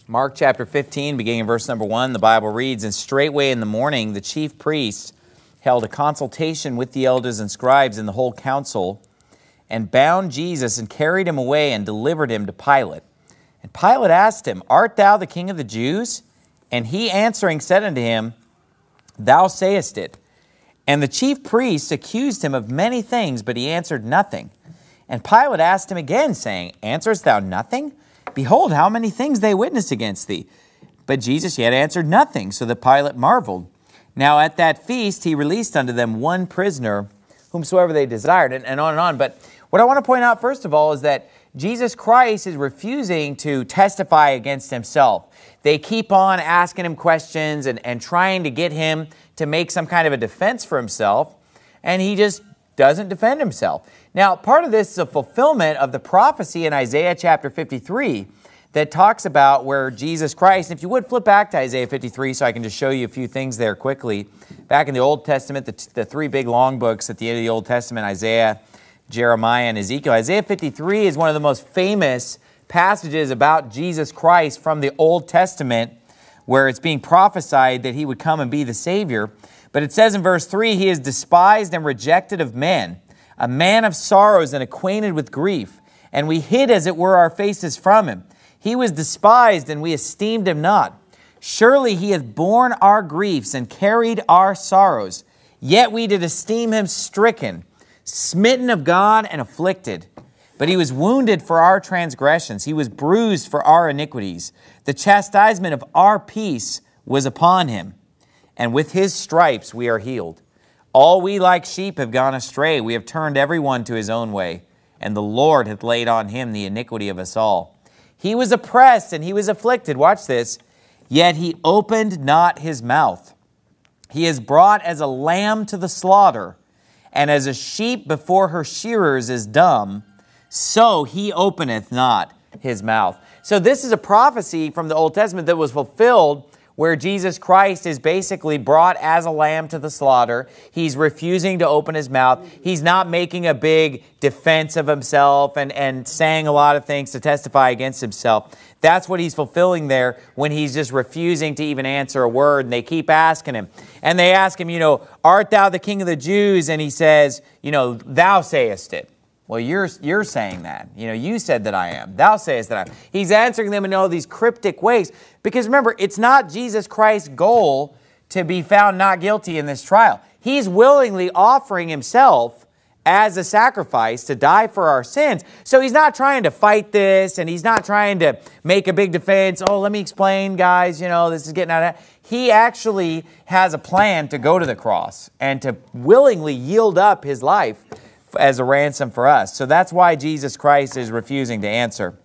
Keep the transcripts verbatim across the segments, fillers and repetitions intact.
Mark chapter fifteen, beginning in verse number one, the Bible reads, "And straightway in the morning the chief priests held a consultation with the elders and scribes and the whole council, and bound Jesus and carried him away and delivered him to Pilate. And Pilate asked him, Art thou the king of the Jews? And he answering said unto him, Thou sayest it. And the chief priests accused him of many things, but he answered nothing. And Pilate asked him again, saying, Answerest thou nothing? Behold, how many things they witness against thee. But Jesus yet answered nothing, so that Pilate marveled. Now at that feast he released unto them one prisoner, whomsoever they desired," and, and on and on. But what I want to point out first of all is that Jesus Christ is refusing to testify against himself. They keep on asking him questions and, and trying to get him to make some kind of a defense for himself, and he just doesn't defend himself. Now, part of this is a fulfillment of the prophecy in Isaiah chapter fifty-three that talks about where Jesus Christ, if you would flip back to Isaiah fifty-three so I can just show you a few things there quickly. Back in the Old Testament, the, the three big long books at the end of the Old Testament, Isaiah, Jeremiah, and Ezekiel. Isaiah fifty-three is one of the most famous passages about Jesus Christ from the Old Testament, where it's being prophesied that he would come and be the Savior. But it says in verse three, "He is despised and rejected of men, a man of sorrows and acquainted with grief, and we hid as it were our faces from him. He was despised, and we esteemed him not. Surely he hath borne our griefs and carried our sorrows. Yet we did esteem him stricken, smitten of God, and afflicted. But he was wounded for our transgressions. He was bruised for our iniquities. The chastisement of our peace was upon him, and with his stripes we are healed. All we like sheep have gone astray. We have turned every one to his own way, and the Lord hath laid on him the iniquity of us all. He was oppressed and he was afflicted." Watch this. "Yet he opened not his mouth. He is brought as a lamb to the slaughter, and as a sheep before her shearers is dumb, so he openeth not his mouth." So this is a prophecy from the Old Testament that was fulfilled, where Jesus Christ is basically brought as a lamb to the slaughter. He's refusing to open his mouth. He's not making a big defense of himself and, and saying a lot of things to testify against himself. That's what he's fulfilling there when he's just refusing to even answer a word. And they keep asking him. And they ask him, you know, "Art thou the king of the Jews?" And he says, you know, "Thou sayest it." Well, you're, you're saying that. You know, you said that I am. Thou sayest that I am. He's answering them in all these cryptic ways. Because remember, it's not Jesus Christ's goal to be found not guilty in this trial. He's willingly offering himself as a sacrifice to die for our sins. So he's not trying to fight this, and he's not trying to make a big defense. "Oh, let me explain, guys, you know, this is getting out of hand." He actually has a plan to go to the cross and to willingly yield up his life as a ransom for us. So that's why Jesus Christ is refusing to answer.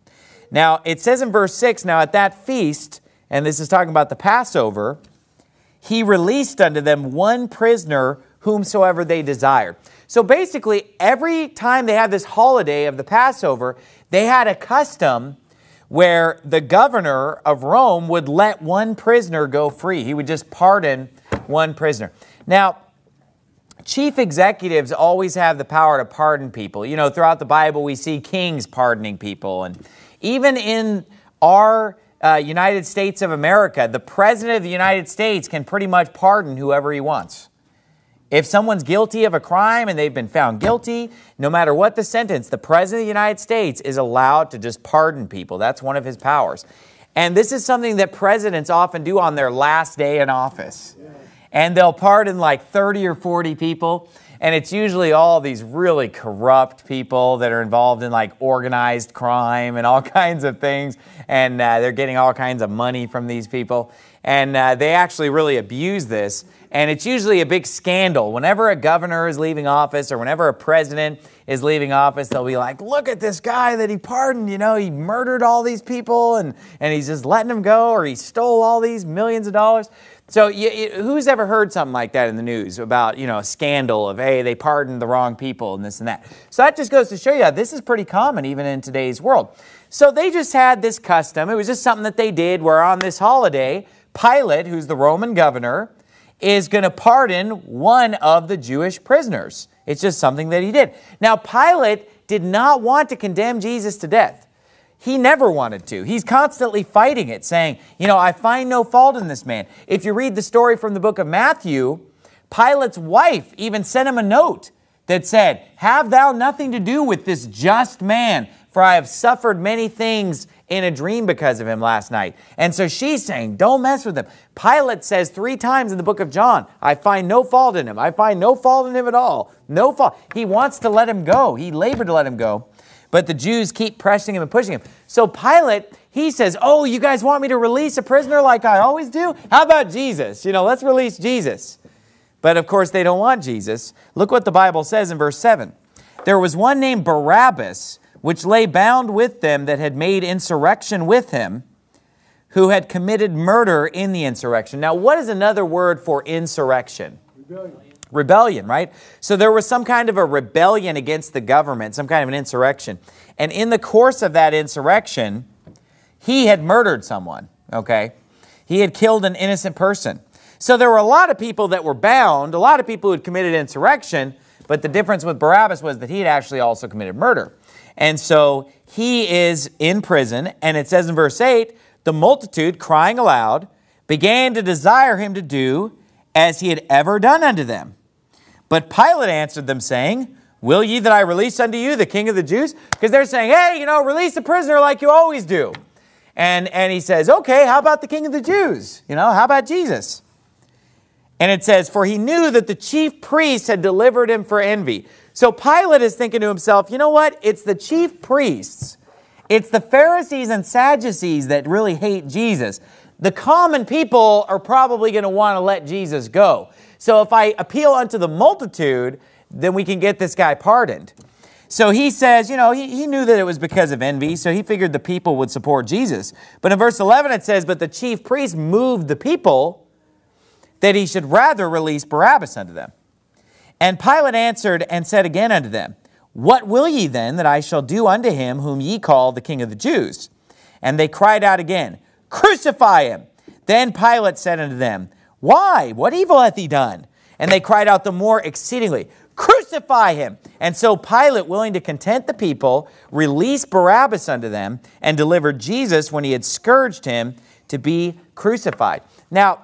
Now, it says in verse six, "Now at that feast," and this is talking about the Passover, "he released unto them one prisoner whomsoever they desired." So basically, every time they had this holiday of the Passover, they had a custom where the governor of Rome would let one prisoner go free. He would just pardon one prisoner. Now, chief executives always have the power to pardon people. You know, throughout the Bible, we see kings pardoning people. And even in our uh, United States of America, the President of the United States can pretty much pardon whoever he wants. If someone's guilty of a crime and they've been found guilty, no matter what the sentence, the President of the United States is allowed to just pardon people. That's one of his powers. And this is something that presidents often do on their last day in office. And they'll pardon like thirty or forty people. And it's usually all these really corrupt people that are involved in like organized crime and all kinds of things. And uh, they're getting all kinds of money from these people. And uh, they actually really abuse this. And it's usually a big scandal. Whenever a governor is leaving office or whenever a president is leaving office, they'll be like, "Look at this guy that he pardoned. You know, he murdered all these people and, and he's just letting them go, or he stole all these millions of dollars." So you, you, who's ever heard something like that in the news about, you know, a scandal of, hey, they pardoned the wrong people and this and that. So that just goes to show you that this is pretty common even in today's world. So they just had this custom. It was just something that they did where on this holiday, Pilate, who's the Roman governor, is going to pardon one of the Jewish prisoners. It's just something that he did. Now, Pilate did not want to condemn Jesus to death. he never wanted to. He's constantly fighting it, saying, you know, I find no fault in this man. If you read the story from the book of Matthew, Pilate's wife even sent him a note that said, have thou nothing to do with this just man, for I have suffered many things in a dream because of him last night. And so she's saying, don't mess with him. Pilate says three times in the book of John, I find no fault in him. I find no fault in him at all. No fault. He wants to let him go. He labored to let him go. But the Jews keep pressing him and pushing him. So Pilate, he says, oh, you guys want me to release a prisoner like I always do? How about Jesus? You know, let's release Jesus. But of course, they don't want Jesus. Look what the Bible says in verse seven. There was one named Barabbas, which lay bound with them that had made insurrection with him, who had committed murder in the insurrection. Now, what is another word for insurrection? Rebellion. Rebellion, right? So there was some kind of a rebellion against the government, some kind of an insurrection. And in the course of that insurrection, he had murdered someone, okay? He had killed an innocent person. So there were a lot of people that were bound, a lot of people who had committed insurrection, but the difference with Barabbas was that he had actually also committed murder. And so he is in prison, and it says in verse eight, the multitude, crying aloud, began to desire him to do as he had ever done unto them. But Pilate answered them, saying, will ye that I release unto you the King of the Jews? Because they're saying, hey, you know, release the prisoner like you always do. And, and he says, okay, how about the King of the Jews? You know, how about Jesus? And it says, for he knew that the chief priests had delivered him for envy. So Pilate is thinking to himself, you know what? It's the chief priests. It's the Pharisees and Sadducees that really hate Jesus. The common people are probably going to want to let Jesus go. So if I appeal unto the multitude, then we can get this guy pardoned. So he says, you know, he, he knew that it was because of envy, so he figured the people would support Jesus. But in verse eleven it says, but the chief priests moved the people that he should rather release Barabbas unto them. And Pilate answered and said again unto them, what will ye then that I shall do unto him whom ye call the King of the Jews? And they cried out again, crucify him. Then Pilate said unto them, why? What evil hath he done? And they cried out the more exceedingly, crucify him. And so Pilate, willing to content the people, released Barabbas unto them and delivered Jesus when he had scourged him to be crucified. Now,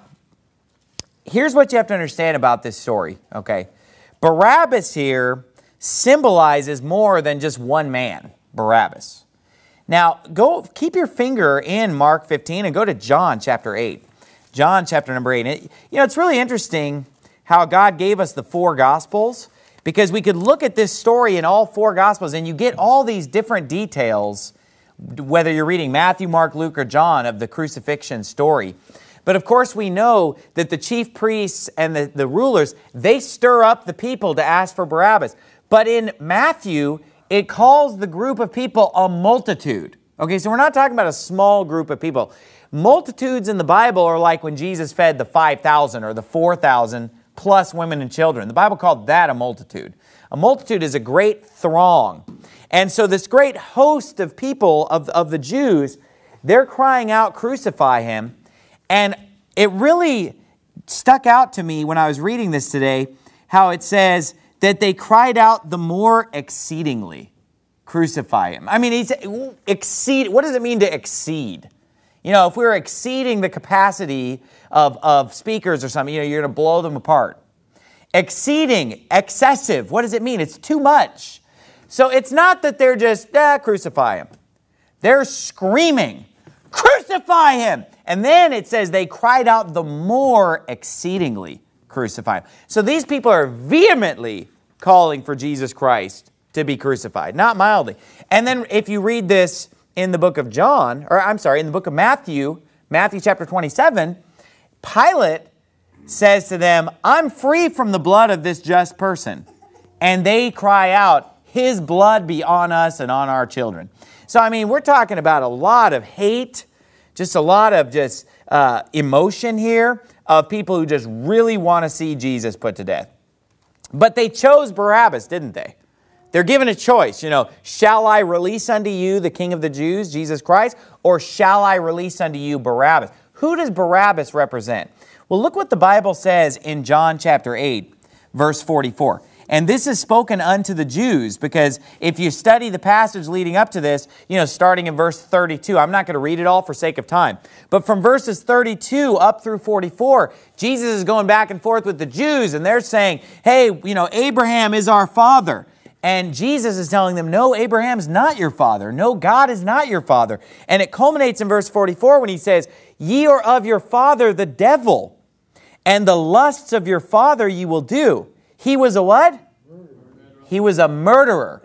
here's what you have to understand about this story, okay? Barabbas here symbolizes more than just one man, Barabbas. Now, go keep your finger in Mark fifteen and go to John chapter eight. John chapter number eight. It, you know, it's really interesting how God gave us the four Gospels, because we could look at this story in all four Gospels and you get all these different details, whether you're reading Matthew, Mark, Luke, or John, of the crucifixion story. But of course we know that the chief priests and the, the rulers, they stir up the people to ask for Barabbas. But in Matthew, it calls the group of people a multitude. Okay, so we're not talking about a small group of people. Multitudes in the Bible are like when Jesus fed the five thousand or the four thousand plus women and children. The Bible called that a multitude. A multitude is a great throng. And so this great host of people, of, of the Jews, they're crying out, crucify him. And it really stuck out to me when I was reading this today, how it says that they cried out the more exceedingly, crucify him. I mean, he's, exceed. What does it mean to exceed? You know, if we're exceeding the capacity of, of speakers or something, you know, you're going to blow them apart. Exceeding, excessive, what does it mean? It's too much. So it's not that they're just, ah, crucify him. They're screaming, crucify him. And then it says they cried out the more exceedingly, crucify him. So these people are vehemently calling for Jesus Christ to be crucified, not mildly. And then if you read this in the book of John, or I'm sorry, in the book of Matthew, Matthew chapter twenty-seven, Pilate says to them, I'm free from the blood of this just person. And they cry out, his blood be on us and on our children. So, I mean, we're talking about a lot of hate, just a lot of just uh, emotion here of people who just really want to see Jesus put to death. But they chose Barabbas, didn't they? They're given a choice, you know, shall I release unto you the King of the Jews, Jesus Christ, or shall I release unto you Barabbas? Who does Barabbas represent? Well, look what the Bible says in John chapter eight, verse forty-four. And this is spoken unto the Jews, because if you study the passage leading up to this, you know, starting in verse thirty-two, I'm not going to read it all for sake of time, but from verses thirty-two up through forty-four, Jesus is going back and forth with the Jews, and they're saying, hey, you know, Abraham is our father. And Jesus is telling them, no, Abraham's not your father. No, God is not your father. And it culminates in verse forty-four when he says, ye are of your father the devil, and the lusts of your father ye will do. He was a what? He was a murderer.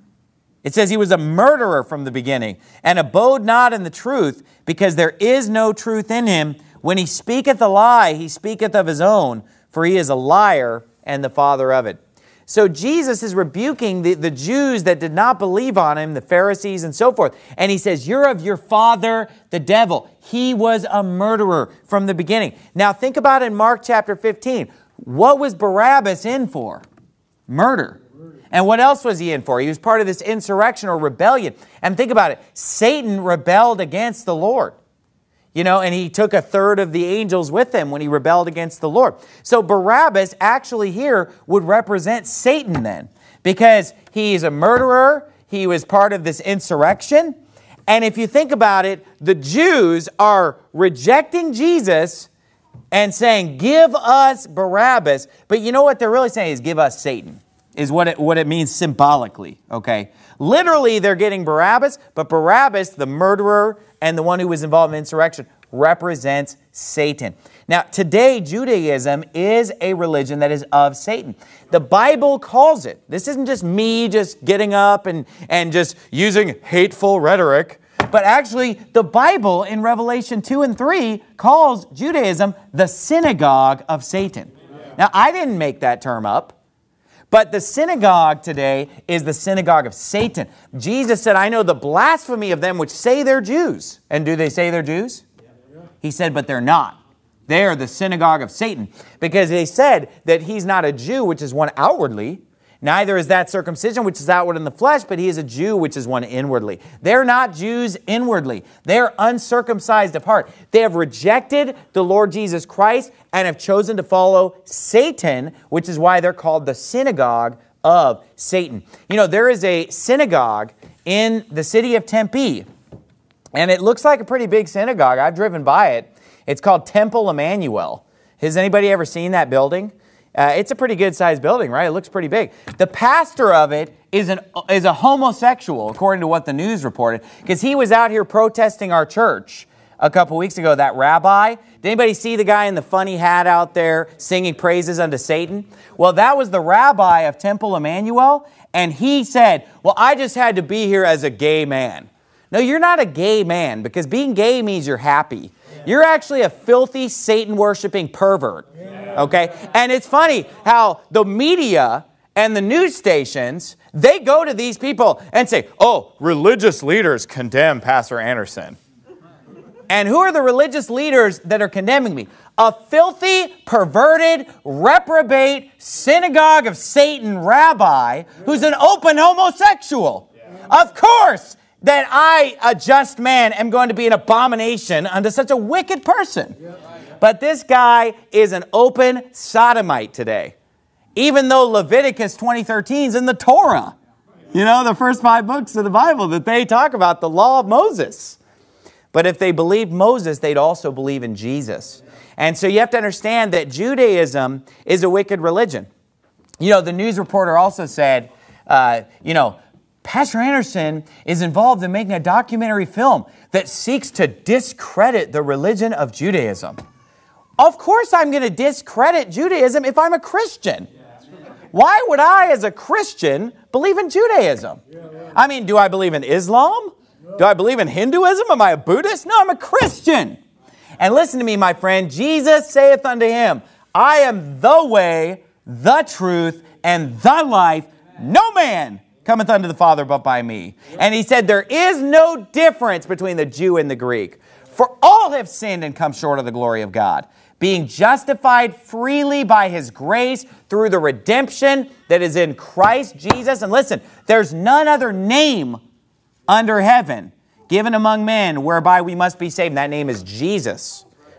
It says he was a murderer from the beginning, and abode not in the truth, because there is no truth in him. When he speaketh a lie, he speaketh of his own, for he is a liar and the father of it. So Jesus is rebuking the, the Jews that did not believe on him, the Pharisees and so forth. And he says, you're of your father, the devil. He was a murderer from the beginning. Now think about it in Mark chapter fifteen. What was Barabbas in for? Murder. And what else was he in for? He was part of this insurrection or rebellion. And think about it. Satan rebelled against the Lord. You know, and he took a third of the angels with him when he rebelled against the Lord. So Barabbas actually here would represent Satan then, because he's a murderer. He was part of this insurrection. And if you think about it, the Jews are rejecting Jesus and saying, give us Barabbas. But you know what they're really saying is give us Satan, is what it, what it means symbolically, okay? Literally, they're getting Barabbas, but Barabbas, the murderer and the one who was involved in insurrection, represents Satan. Now, today, Judaism is a religion that is of Satan. The Bible calls it. This isn't just me just getting up and, and just using hateful rhetoric. But actually, the Bible in Revelation two and three calls Judaism the synagogue of Satan. Now, I didn't make that term up, but the synagogue today is the synagogue of Satan. Jesus said, I know the blasphemy of them which say they're Jews. And do they say they're Jews? He said, but they're not. They are the synagogue of Satan, because they said that he's not a Jew, which is one outwardly. Neither is that circumcision, which is outward in the flesh, but he is a Jew, which is one inwardly. They're not Jews inwardly. They're uncircumcised of heart. They have rejected the Lord Jesus Christ and have chosen to follow Satan, which is why they're called the synagogue of Satan. You know, there is a synagogue in the city of Tempe, and it looks like a pretty big synagogue. I've driven by it. It's called Temple Emmanuel. Has anybody ever seen that building? Uh, it's a pretty good-sized building, right? It looks pretty big. The pastor of it is, an, is a homosexual, according to what the news reported, because he was out here protesting our church a couple weeks ago, that rabbi. Did anybody see the guy in the funny hat out there singing praises unto Satan? Well, that was the rabbi of Temple Emmanuel, and he said, well, I just had to be here as a gay man. No, you're not a gay man, because being gay means you're happy. You're actually a filthy, Satan-worshiping pervert, okay? And it's funny how the media and the news stations, they go to these people and say, oh, religious leaders condemn Pastor Anderson. And who are the religious leaders that are condemning me? A filthy, perverted, reprobate, synagogue of Satan rabbi who's an open homosexual. Of course that I, a just man, am going to be an abomination unto such a wicked person. But this guy is an open sodomite today. Even though Leviticus twenty thirteen is in the Torah. You know, the first five books of the Bible that they talk about, the law of Moses. But if they believed Moses, they'd also believe in Jesus. And so you have to understand that Judaism is a wicked religion. You know, the news reporter also said, uh, you know, Pastor Anderson is involved in making a documentary film that seeks to discredit the religion of Judaism. Of course I'm going to discredit Judaism if I'm a Christian. Why would I, as a Christian, believe in Judaism? I mean, do I believe in Islam? Do I believe in Hinduism? Am I a Buddhist? No, I'm a Christian. And listen to me, my friend. Jesus saith unto him, I am the way, the truth, and the life. No man cometh unto the Father but by me. And he said, there is no difference between the Jew and the Greek. For all have sinned and come short of the glory of God, being justified freely by his grace through the redemption that is in Christ Jesus. And listen, there's none other name under heaven given among men whereby we must be saved. And that name is Jesus.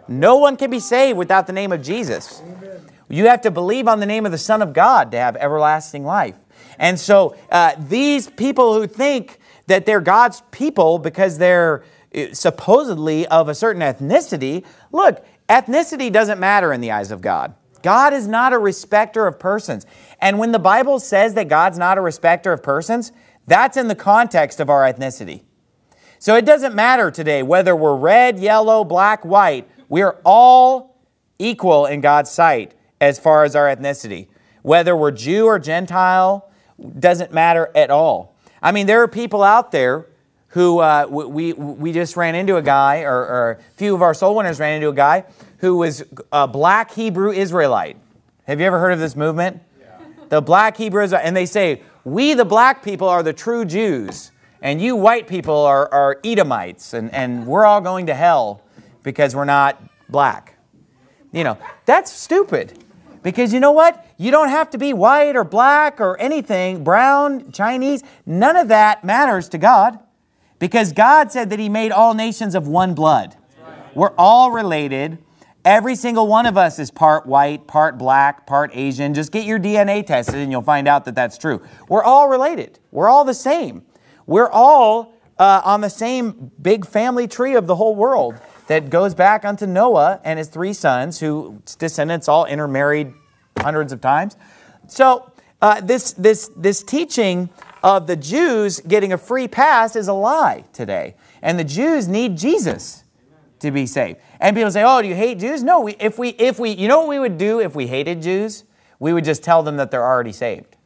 No one can be saved without the name of Jesus. You have to believe on the name of the Son of God to have everlasting life. And so uh, these people who think that they're God's people because they're supposedly of a certain ethnicity, look, ethnicity doesn't matter in the eyes of God. God is not a respecter of persons. And when the Bible says that God's not a respecter of persons, that's in the context of our ethnicity. So it doesn't matter today whether we're red, yellow, black, white. We're all equal in God's sight as far as our ethnicity. Whether we're Jew or Gentile, doesn't matter at all. I mean, there are people out there who uh, we, we just ran into a guy, or, or a few of our soul winners ran into a guy who was a black Hebrew Israelite. Have you ever heard of this movement? Yeah. The black Hebrew Israelite. And they say, we the black people are the true Jews, and you white people are, are Edomites, and, and we're all going to hell because we're not black. You know, that's stupid. Because you know what? You don't have to be white or black or anything, brown, Chinese. None of that matters to God. Because God said that He made all nations of one blood. We're all related. Every single one of us is part white, part black, part Asian. Just get your D N A tested and you'll find out that that's true. We're all related. We're all the same. We're all uh, on the same big family tree of the whole world that goes back unto Noah and his three sons, whose descendants all intermarried hundreds of times. So uh, this, this, this teaching of the Jews getting a free pass is a lie today. And the Jews need Jesus to be saved. And people say, oh, do you hate Jews? No, we, if we, if we, you know what we would do if we hated Jews? We would just tell them that they're already saved.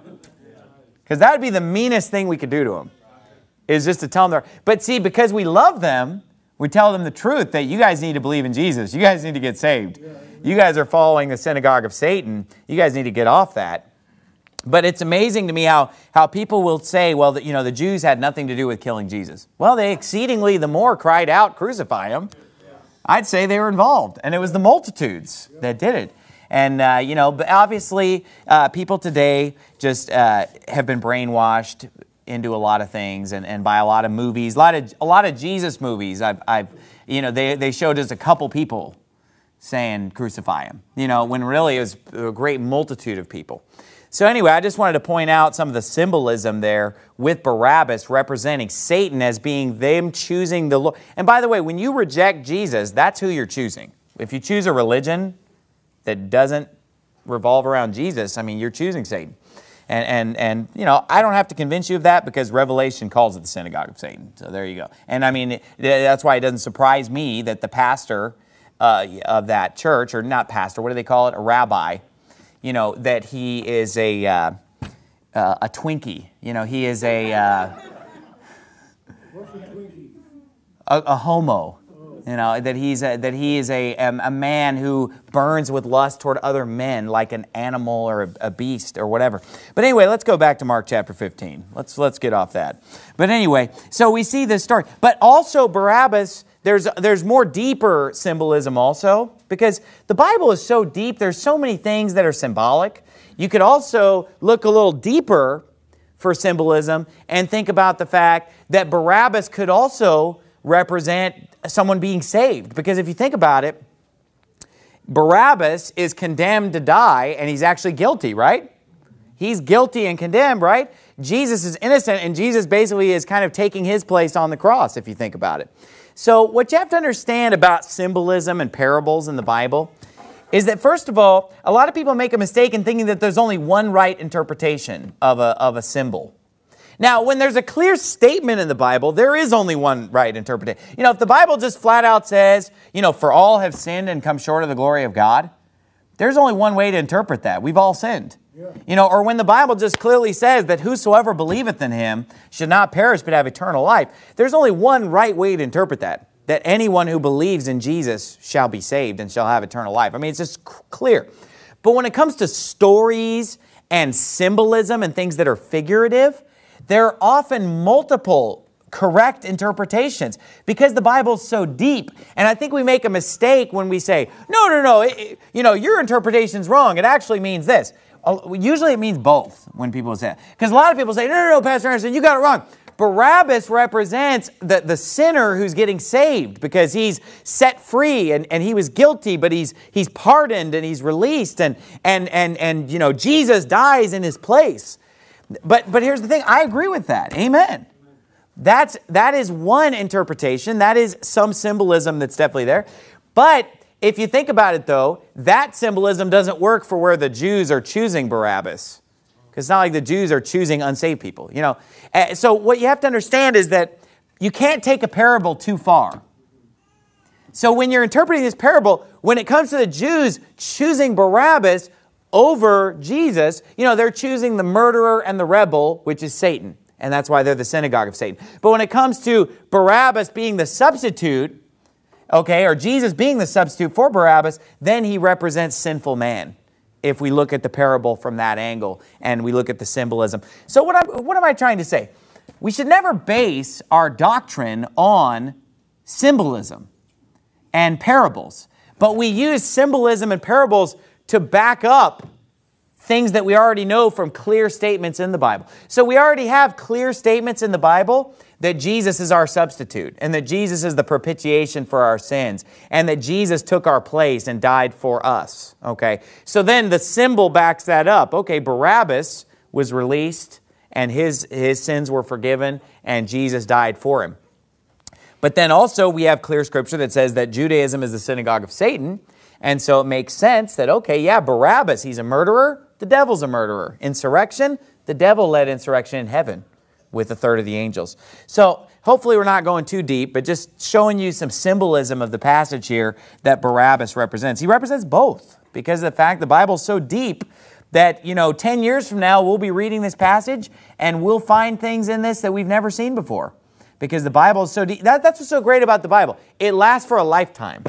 Because that would be the meanest thing we could do to them, is just to tell them they're, but see, because we love them, we tell them the truth that you guys need to believe in Jesus. You guys need to get saved. You guys are following the synagogue of Satan. You guys need to get off that. But it's amazing to me how, how people will say, well, the, you know, the Jews had nothing to do with killing Jesus. Well, they exceedingly the more cried out, crucify Him. I'd say they were involved. And it was the multitudes that did it. And, uh, you know, but obviously uh, people today just uh, have been brainwashed into a lot of things, and, and by a lot of movies, a lot of a lot of Jesus movies. I've, I've you know, they, they showed just a couple people saying crucify Him, you know, when really it was a great multitude of people. So anyway, I just wanted to point out some of the symbolism there with Barabbas representing Satan as being them choosing the Lord. And by the way, when you reject Jesus, that's who you're choosing. If you choose a religion that doesn't revolve around Jesus, I mean, you're choosing Satan. And, and, and you know, I don't have to convince you of that because Revelation calls it the synagogue of Satan. So there you go. And I mean, that's why it doesn't surprise me that the pastor uh, of that church, or not pastor, what do they call it? A rabbi, you know, that he is a, uh, uh, a Twinkie. You know, he is a, uh, What's a Twinkie? a, a homo. You know, that he's a, that he is a, a man who burns with lust toward other men like an animal or a, a beast or whatever. But anyway, let's go back to Mark chapter fifteen. Let's, let's get off that. But anyway, so we see this story. But also Barabbas, there's, there's more deeper symbolism also, because the Bible is so deep. There's so many things that are symbolic. You could also look a little deeper for symbolism and think about the fact that Barabbas could also represent someone being saved. Because if you think about it, Barabbas is condemned to die, and he's actually guilty, right? He's guilty and condemned, right? Jesus is innocent, and Jesus basically is kind of taking his place on the cross, if you think about it. So what you have to understand about symbolism and parables in the Bible is that, first of all, a lot of people make a mistake in thinking that there's only one right interpretation of a, of a symbol. Now, when there's a clear statement in the Bible, there is only one right interpretation. You know, if the Bible just flat out says, you know, for all have sinned and come short of the glory of God, there's only one way to interpret that. We've all sinned. Yeah. You know, or when the Bible just clearly says that whosoever believeth in Him should not perish but have eternal life, there's only one right way to interpret that, that anyone who believes in Jesus shall be saved and shall have eternal life. I mean, it's just clear. But when it comes to stories and symbolism and things that are figurative, there are often multiple correct interpretations because the Bible is so deep. And I think we make a mistake when we say, no, no, no, it, it, you know, your interpretation's wrong. It actually means this. Uh, usually it means both when people say it. Because a lot of people say, no, no, no, Pastor Anderson, you got it wrong. Barabbas represents the, the sinner who's getting saved because he's set free and, and he was guilty, but he's he's pardoned and he's released, and and and and you know, Jesus dies in his place. But but here's the thing, I agree with that. Amen. That's that is one interpretation. That is some symbolism that's definitely there. But if you think about it, though, that symbolism doesn't work for where the Jews are choosing Barabbas. Because it's not like the Jews are choosing unsaved people. You know, so what you have to understand is that you can't take a parable too far. So when you're interpreting this parable, when it comes to the Jews choosing Barabbas over Jesus, you know, they're choosing the murderer and the rebel, which is Satan. And that's why they're the synagogue of Satan. But when it comes to Barabbas being the substitute, okay, or Jesus being the substitute for Barabbas, then he represents sinful man, if we look at the parable from that angle and we look at the symbolism. So what, I'm, what am I trying to say? We should never base our doctrine on symbolism and parables, but we use symbolism and parables to back up things that we already know from clear statements in the Bible. So we already have clear statements in the Bible that Jesus is our substitute and that Jesus is the propitiation for our sins and that Jesus took our place and died for us. Okay, so then the symbol backs that up. Okay, Barabbas was released and his, his sins were forgiven and Jesus died for him. But then also we have clear scripture that says that Judaism is the synagogue of Satan. And so it makes sense that, okay, yeah, Barabbas, he's a murderer. The devil's a murderer. Insurrection, the devil led insurrection in heaven with a third of the angels. So hopefully we're not going too deep, but just showing you some symbolism of the passage here that Barabbas represents. He represents both because of the fact the Bible's so deep that, you know, ten years from now, we'll be reading this passage and we'll find things in this that we've never seen before because the Bible is so deep. That, that's what's so great about the Bible. It lasts for a lifetime.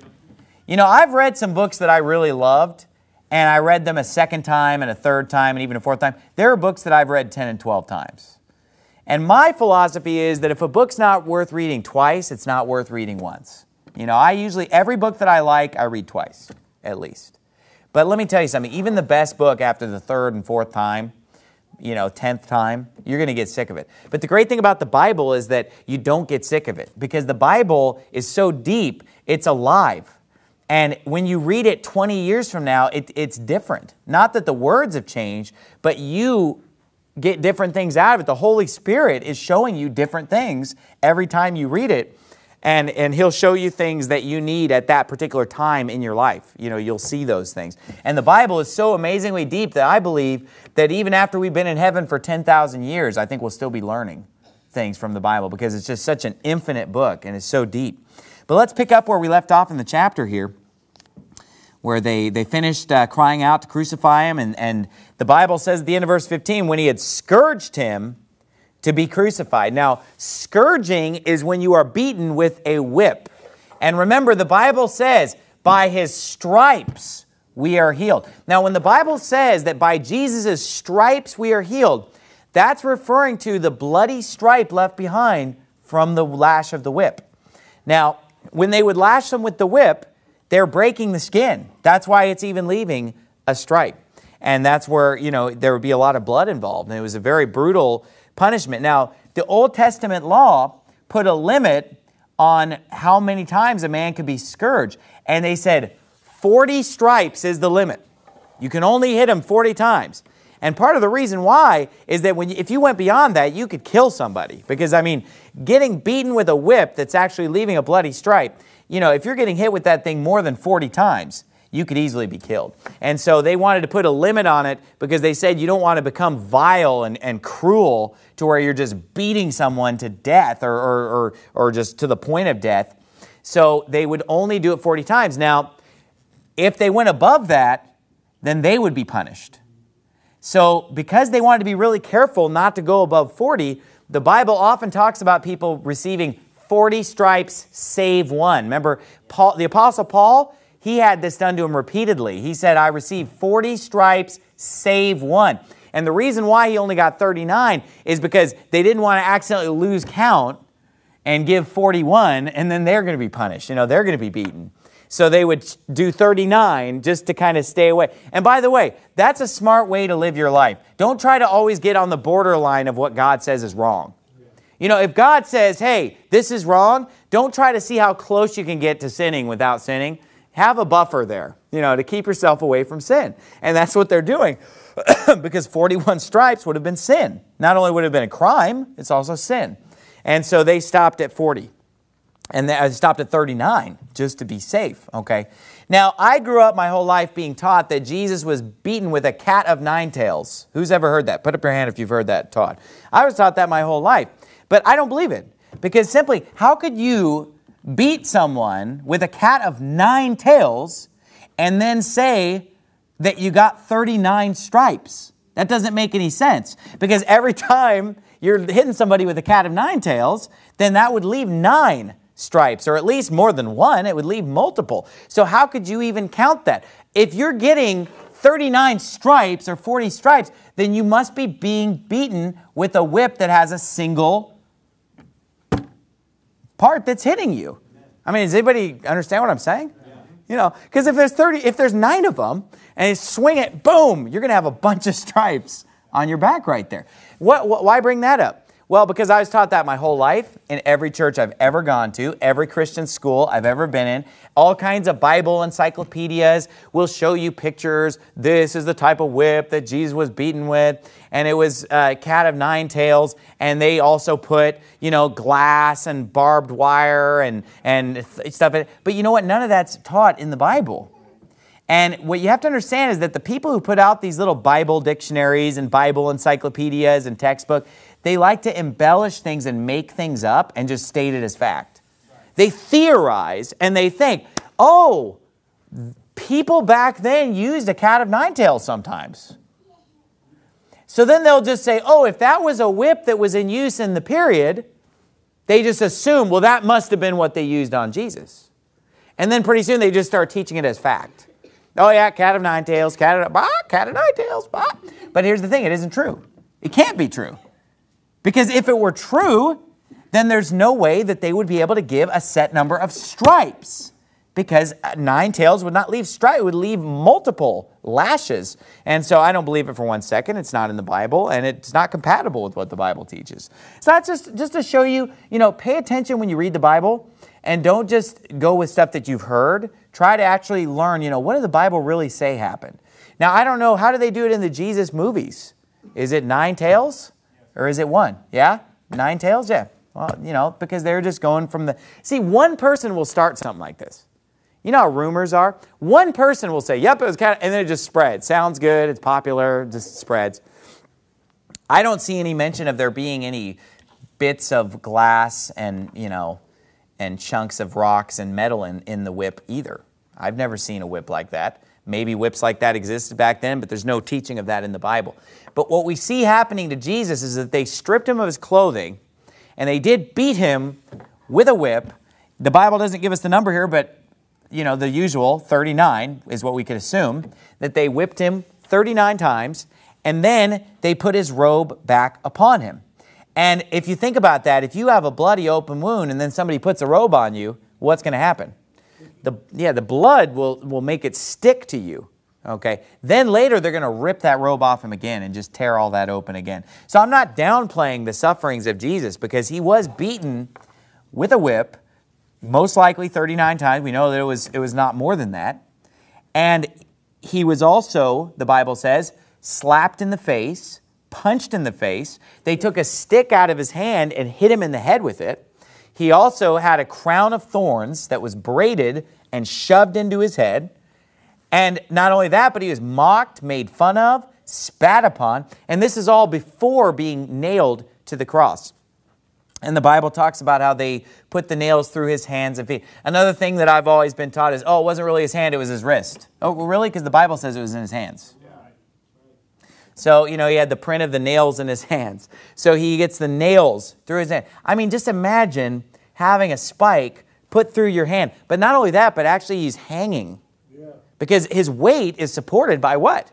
You know, I've read some books that I really loved, and I read them a second time and a third time and even a fourth time. There are books that I've read ten and twelve times. And my philosophy is that if a book's not worth reading twice, it's not worth reading once. You know, I usually, every book that I like, I read twice, at least. But let me tell you something, even the best book after the third and fourth time, you know, tenth time, you're going to get sick of it. But the great thing about the Bible is that you don't get sick of it because the Bible is so deep, it's alive. And when you read it twenty years from now, it, it's different. Not that the words have changed, but you get different things out of it. The Holy Spirit is showing you different things every time you read it. And, and He'll show you things that you need at that particular time in your life. You know, you'll see those things. And the Bible is so amazingly deep that I believe that even after we've been in heaven for ten thousand years, I think we'll still be learning things from the Bible because it's just such an infinite book and it's so deep. But let's pick up where we left off in the chapter here, where they, they finished uh, crying out to crucify him. And, and the Bible says at the end of verse fifteen, when he had scourged him to be crucified. Now, scourging is when you are beaten with a whip. And remember, the Bible says, by his stripes we are healed. Now, when the Bible says that by Jesus' stripes we are healed, that's referring to the bloody stripe left behind from the lash of the whip. Now, when they would lash them with the whip, they're breaking the skin. That's why it's even leaving a stripe. And that's where, you know, there would be a lot of blood involved. And it was a very brutal punishment. Now, the Old Testament law put a limit on how many times a man could be scourged. And they said forty stripes is the limit. You can only hit him forty times. And part of the reason why is that when you, if you went beyond that, you could kill somebody. Because, I mean, getting beaten with a whip that's actually leaving a bloody stripe, you know, if you're getting hit with that thing more than forty times, you could easily be killed. And so they wanted to put a limit on it because they said you don't want to become vile and, and cruel to where you're just beating someone to death or, or, or, or just to the point of death. So they would only do it forty times. Now, if they went above that, then they would be punished. So because they wanted to be really careful not to go above forty, the Bible often talks about people receiving forty stripes save one. Remember, Paul, the Apostle Paul, he had this done to him repeatedly. He said, I received forty stripes save one. And the reason why he only got thirty-nine is because they didn't want to accidentally lose count and give forty-one, and then they're going to be punished. You know, they're going to be beaten. So they would do thirty-nine just to kind of stay away. And by the way, that's a smart way to live your life. Don't try to always get on the borderline of what God says is wrong. You know, if God says, hey, this is wrong, don't try to see how close you can get to sinning without sinning. Have a buffer there, you know, to keep yourself away from sin. And that's what they're doing because forty-one stripes would have been sin. Not only would it have been a crime, it's also sin. And so they stopped at forty. And they stopped at thirty-nine just to be safe, okay? Now, I grew up my whole life being taught that Jesus was beaten with a cat of nine tails. Who's ever heard that? Put up your hand if you've heard that taught. I was taught that my whole life. But I don't believe it. Because simply, how could you beat someone with a cat of nine tails and then say that you got thirty-nine stripes? That doesn't make any sense. Because every time you're hitting somebody with a cat of nine tails, then that would leave nine stripes, or at least more than one. It would leave multiple. So how could you even count that? If you're getting thirty-nine stripes or forty stripes, then you must be being beaten with a whip that has a single part that's hitting you. I mean, does anybody understand what I'm saying? Yeah. You know, because if there's thirty, if there's nine of them, and you swing it, boom, you're going to have a bunch of stripes on your back right there. What, what? Why bring that up? Well, because I was taught that my whole life in every church I've ever gone to, every Christian school I've ever been in, all kinds of Bible encyclopedias will show you pictures. This is the type of whip that Jesus was beaten with. And it was a cat of nine tails. And they also put, you know, glass and barbed wire and, and stuff. But you know what? None of that's taught in the Bible. And what you have to understand is that the people who put out these little Bible dictionaries and Bible encyclopedias and textbooks, they like to embellish things and make things up and just state it as fact. They theorize and they think, oh, people back then used a cat of nine tails sometimes. So then they'll just say, oh, if that was a whip that was in use in the period, they just assume, well, that must have been what they used on Jesus. And then pretty soon they just start teaching it as fact. Oh yeah, cat of nine tails, cat of, bah, cat of nine tails. Bah. But here's the thing, it isn't true. It can't be true. Because if it were true, then there's no way that they would be able to give a set number of stripes. Because nine tails would not leave stripes, it would leave multiple lashes. And so I don't believe it for one second. It's not in the Bible, and it's not compatible with what the Bible teaches. So that's just, just to show you, you know, pay attention when you read the Bible, and don't just go with stuff that you've heard. Try to actually learn, you know, what did the Bible really say happened? Now, I don't know, how do they do it in the Jesus movies? Is it nine tails? Or is it one? Yeah? Nine tails? Yeah. Well, you know, because they're just going from the... See, one person will start something like this. You know how rumors are? One person will say, yep, it was kind of... And then it just spreads. Sounds good. It's popular. Just spreads. I don't see any mention of there being any bits of glass and, you know, and chunks of rocks and metal in, in the whip either. I've never seen a whip like that. Maybe whips like that existed back then, but there's no teaching of that in the Bible. But what we see happening to Jesus is that they stripped him of his clothing, and they did beat him with a whip. The Bible doesn't give us the number here, but you know, the usual thirty-nine is what we could assume, that they whipped him thirty-nine times, and then they put his robe back upon him. And if you think about that, if you have a bloody open wound and then somebody puts a robe on you, what's going to happen? The, yeah, the blood will, will make it stick to you. Okay. Then later they're going to rip that robe off him again and just tear all that open again. So I'm not downplaying the sufferings of Jesus, because he was beaten with a whip, most likely thirty-nine times. We know that it was, it was not more than that. And he was also, the Bible says, slapped in the face, punched in the face. They took a stick out of his hand and hit him in the head with it. He also had a crown of thorns that was braided and shoved into his head. And not only that, but he was mocked, made fun of, spat upon. And this is all before being nailed to the cross. And the Bible talks about how they put the nails through his hands and feet. Another thing that I've always been taught is, oh, it wasn't really his hand, it was his wrist. Oh, well, really? Because the Bible says it was in his hands. So, you know, he had the print of the nails in his hands. So he gets the nails through his hand. I mean, just imagine having a spike put through your hand. But not only that, but actually he's hanging. Yeah. Because his weight is supported by what?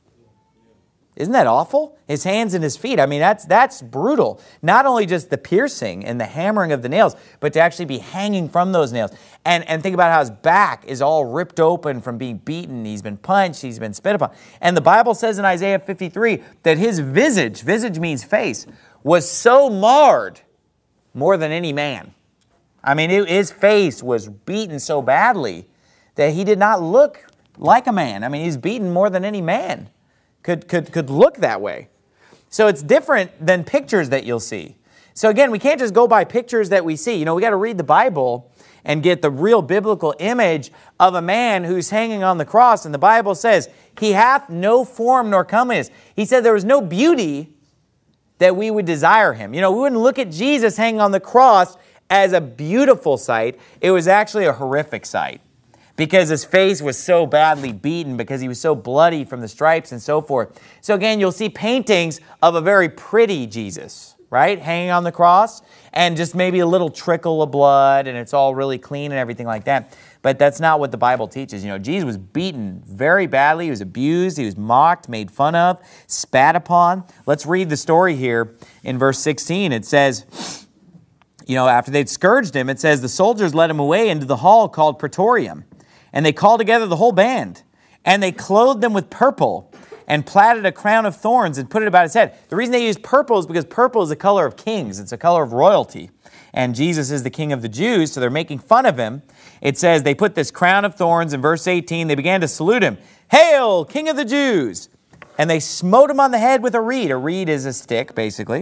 Isn't that awful? His hands and his feet. I mean, that's that's brutal. Not only just the piercing and the hammering of the nails, but to actually be hanging from those nails. And, and think about how his back is all ripped open from being beaten. He's been punched. He's been spit upon. And the Bible says in Isaiah fifty-three that his visage, visage means face, was so marred more than any man. I mean, it, his face was beaten so badly that he did not look like a man. I mean, he's beaten more than any man could, could, could look that way. So it's different than pictures that you'll see. So again, we can't just go by pictures that we see. You know, we got to read the Bible and get the real biblical image of a man who's hanging on the cross. And the Bible says, he hath no form nor comeliness. He said there was no beauty that we would desire him. You know, we wouldn't look at Jesus hanging on the cross as a beautiful sight. It was actually a horrific sight because his face was so badly beaten, because he was so bloody from the stripes and so forth. So again, you'll see paintings of a very pretty Jesus, right, hanging on the cross, and just maybe a little trickle of blood, and it's all really clean and everything like that. But that's not what the Bible teaches. You know, Jesus was beaten very badly. He was abused. He was mocked, made fun of, spat upon. Let's read the story here in verse sixteen. It says, you know, after they'd scourged him, it says, the soldiers led him away into the hall called Praetorium, and they called together the whole band, and they clothed them with purple and platted a crown of thorns and put it about his head. The reason they used purple is because purple is the color of kings. It's a color of royalty. And Jesus is the King of the Jews, so they're making fun of him. It says they put this crown of thorns in verse eighteen. They began to salute him. Hail, King of the Jews! And they smote him on the head with a reed. A reed is a stick, basically.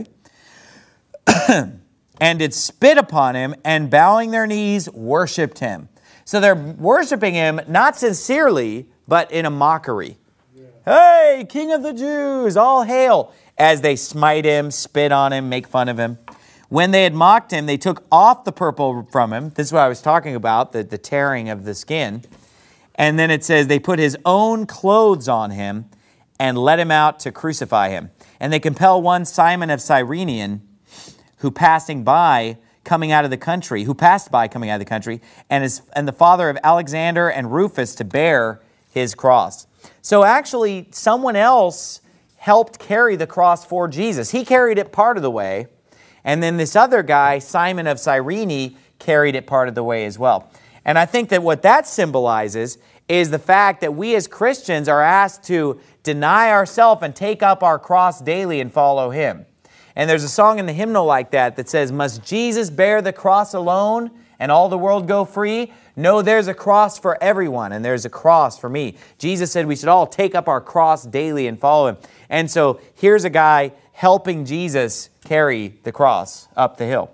And did spit upon him, and bowing their knees, worshipped him. So they're worshiping him, not sincerely, but in a mockery. Yeah. Hey, King of the Jews, all hail, as they smite him, spit on him, make fun of him. When they had mocked him, they took off the purple from him. This is what I was talking about, the, the tearing of the skin. And then it says they put his own clothes on him and led him out to crucify him. And they compel one Simon of Cyrene, who passing by, coming out of the country, who passed by coming out of the country, and is and the father of Alexander and Rufus to bear his cross. So actually, someone else helped carry the cross for Jesus. He carried it part of the way, and then this other guy, Simon of Cyrene, carried it part of the way as well. And I think that what that symbolizes is the fact that we as Christians are asked to deny ourselves and take up our cross daily and follow him. And there's a song in the hymnal like that that says, must Jesus bear the cross alone and all the world go free? No, there's a cross for everyone, and there's a cross for me. Jesus said we should all take up our cross daily and follow him. And so here's a guy helping Jesus carry the cross up the hill.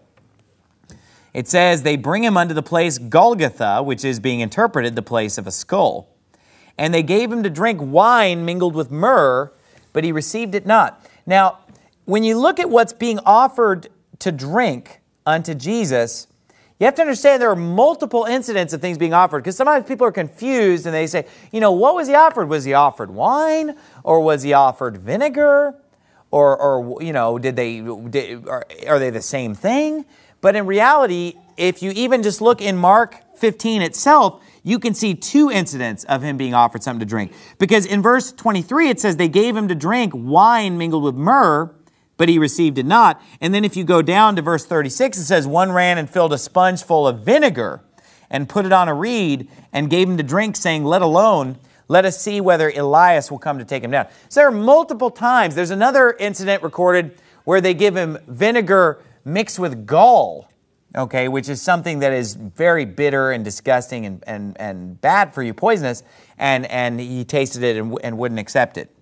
It says, they bring him unto the place Golgotha, which is being interpreted the place of a skull. And they gave him to drink wine mingled with myrrh, but he received it not. Now, when you look at what's being offered to drink unto Jesus, you have to understand there are multiple incidents of things being offered, because sometimes people are confused and they say, you know, what was he offered? Was he offered wine, or was he offered vinegar? Or, or you know, did they, did, are, are they the same thing? But in reality, if you even just look in Mark fifteen itself, you can see two incidents of him being offered something to drink. Because in verse twenty-three, it says they gave him to drink wine mingled with myrrh, but he received it not. And then if you go down to verse thirty-six, it says, one ran and filled a sponge full of vinegar and put it on a reed and gave him to drink, saying, let alone, let us see whether Elias will come to take him down. So there are multiple times. There's another incident recorded where they give him vinegar mixed with gall, okay, which is something that is very bitter and disgusting and, and, and bad for you, poisonous, and, and he tasted it and, and wouldn't accept it.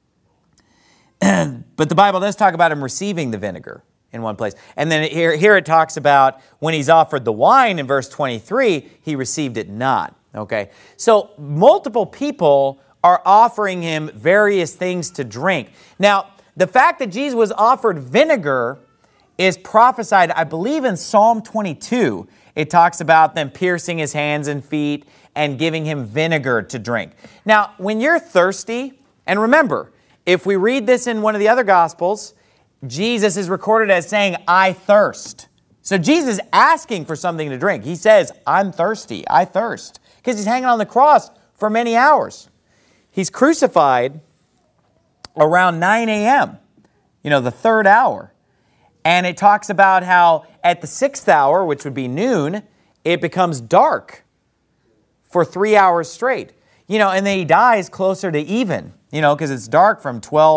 But the Bible does talk about him receiving the vinegar in one place. And then here, here it talks about when he's offered the wine in verse twenty-three, he received it not. Okay, so multiple people are offering him various things to drink. Now, the fact that Jesus was offered vinegar is prophesied, I believe, in Psalm twenty-two. It talks about them piercing his hands and feet and giving him vinegar to drink. Now, when you're thirsty, and remember, if we read this in one of the other Gospels, Jesus is recorded as saying, I thirst. So Jesus is asking for something to drink. He says, I'm thirsty, I thirst. Because he's hanging on the cross for many hours. He's crucified around nine a.m., you know, the third hour. And it talks about how at the sixth hour, which would be noon, it becomes dark for three hours straight. You know, and then he dies closer to even, you know, because it's dark from twelve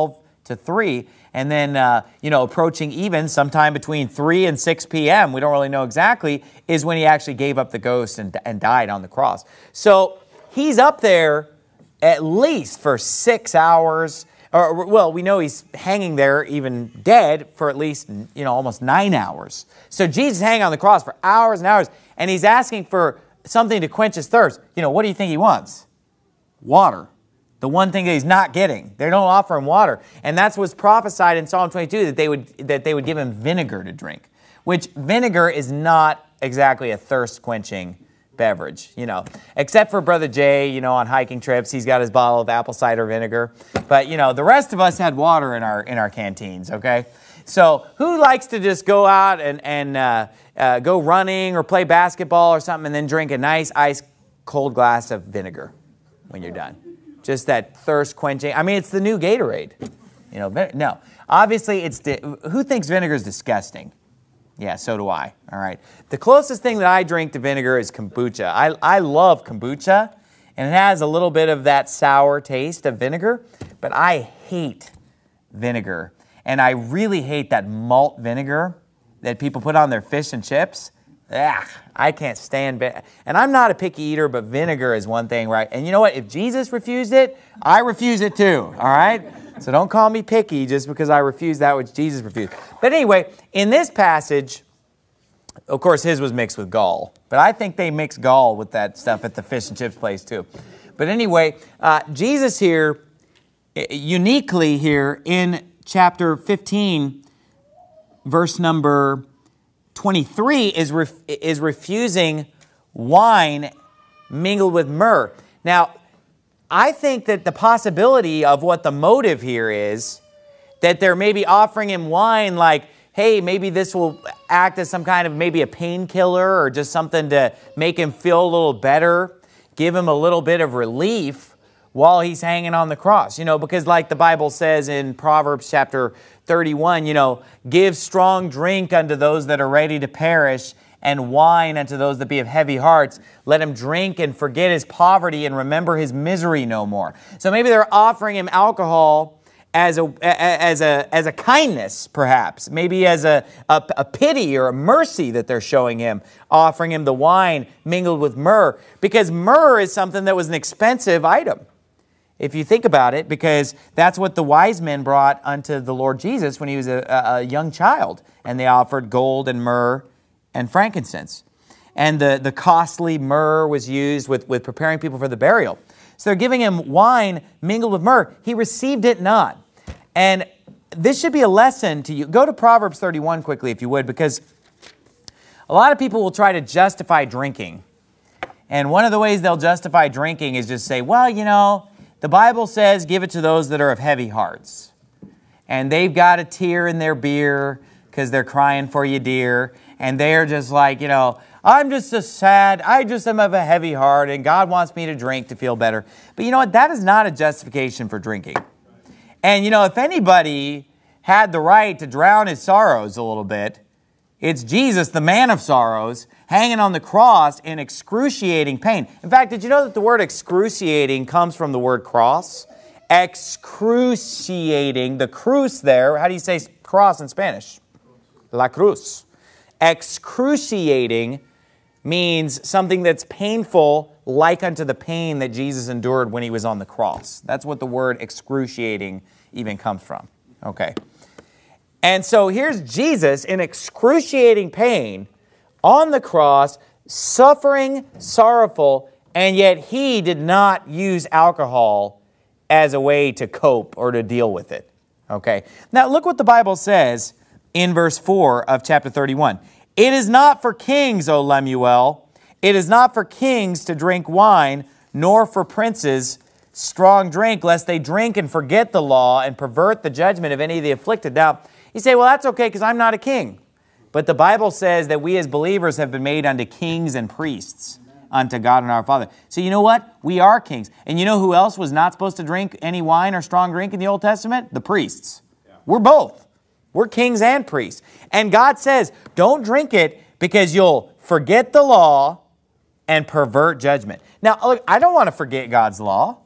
to three. And then, uh, you know, approaching even sometime between three and six p m, we don't really know exactly, is when he actually gave up the ghost and, and died on the cross. So he's up there at least for six hours. Or, well, we know he's hanging there even dead for at least, you know, almost nine hours. So Jesus hanging on the cross for hours and hours, and he's asking for something to quench his thirst. You know, what do you think he wants? Water. The one thing that he's not getting. They don't offer him water. And that's what's prophesied in Psalm twenty-two, that they would that they would give him vinegar to drink, which vinegar is not exactly a thirst-quenching beverage, you know, except for Brother Jay, you know, on hiking trips, he's got his bottle of apple cider vinegar. But, you know, the rest of us had water in our in our canteens, okay? So who likes to just go out and, and uh, uh, go running or play basketball or something and then drink a nice ice cold glass of vinegar when you're done? Just that thirst quenching. I mean, it's the new Gatorade. You know, no. Obviously, it's di- who thinks vinegar is disgusting? Yeah, so do I. All right. The closest thing that I drink to vinegar is kombucha. I, I love kombucha, and it has a little bit of that sour taste of vinegar, but I hate vinegar. And I really hate that malt vinegar that people put on their fish and chips. Ugh, I can't stand it. And I'm not a picky eater, but vinegar is one thing, right? And you know what? If Jesus refused it, I refuse it too, all right? So don't call me picky just because I refuse that which Jesus refused. But anyway, in this passage, of course, his was mixed with gall. But I think they mix gall with that stuff at the fish and chips place too. But anyway, uh, Jesus here, uniquely here in chapter fifteen, verse number twenty-three, is ref- is refusing wine mingled with myrrh. Now, I think that the possibility of what the motive here is, that they're maybe offering him wine like, hey, maybe this will act as some kind of maybe a painkiller or just something to make him feel a little better, give him a little bit of relief while he's hanging on the cross. You know, because like the Bible says in Proverbs chapter thirty-one, you know, give strong drink unto those that are ready to perish, and wine unto those that be of heavy hearts. Let him drink and forget his poverty and remember his misery no more. So maybe they're offering him alcohol as a as a as a kindness, perhaps, maybe as a, a a pity or a mercy that they're showing him, offering him the wine mingled with myrrh, because myrrh is something that was an expensive item, if you think about it, because that's what the wise men brought unto the Lord Jesus when he was a, a young child, and they offered gold and myrrh and frankincense. And the, the costly myrrh was used with, with preparing people for the burial. So they're giving him wine mingled with myrrh. He received it not. And this should be a lesson to you. Go to Proverbs thirty-one quickly, if you would, because a lot of people will try to justify drinking. And one of the ways they'll justify drinking is just say, well, you know, the Bible says give it to those that are of heavy hearts. And they've got a tear in their beer because they're crying for you, dear. And they're just like, you know, I'm just a sad, I just am of a heavy heart, and God wants me to drink to feel better. But you know what? That is not a justification for drinking. And you know, if anybody had the right to drown his sorrows a little bit, it's Jesus, the man of sorrows, hanging on the cross in excruciating pain. In fact, did you know that the word excruciating comes from the word cross? Excruciating, the cruz there, how do you say cross in Spanish? La cruz. Excruciating means something that's painful, like unto the pain that Jesus endured when he was on the cross. That's what the word excruciating even comes from. Okay. And so here's Jesus in excruciating pain on the cross, suffering, sorrowful, and yet he did not use alcohol as a way to cope or to deal with it. Okay. Now look what the Bible says in verse four of chapter thirty-one. It is not for kings, O Lemuel, it is not for kings to drink wine, nor for princes strong drink, lest they drink and forget the law and pervert the judgment of any of the afflicted. Now, you say, well, that's okay because I'm not a king. But the Bible says that we as believers have been made unto kings and priests, unto God and our Father. So you know what? We are kings. And you know who else was not supposed to drink any wine or strong drink in the Old Testament? The priests. Yeah. We're both. We're kings and priests. And God says, don't drink it because you'll forget the law and pervert judgment. Now, look, I don't want to forget God's law.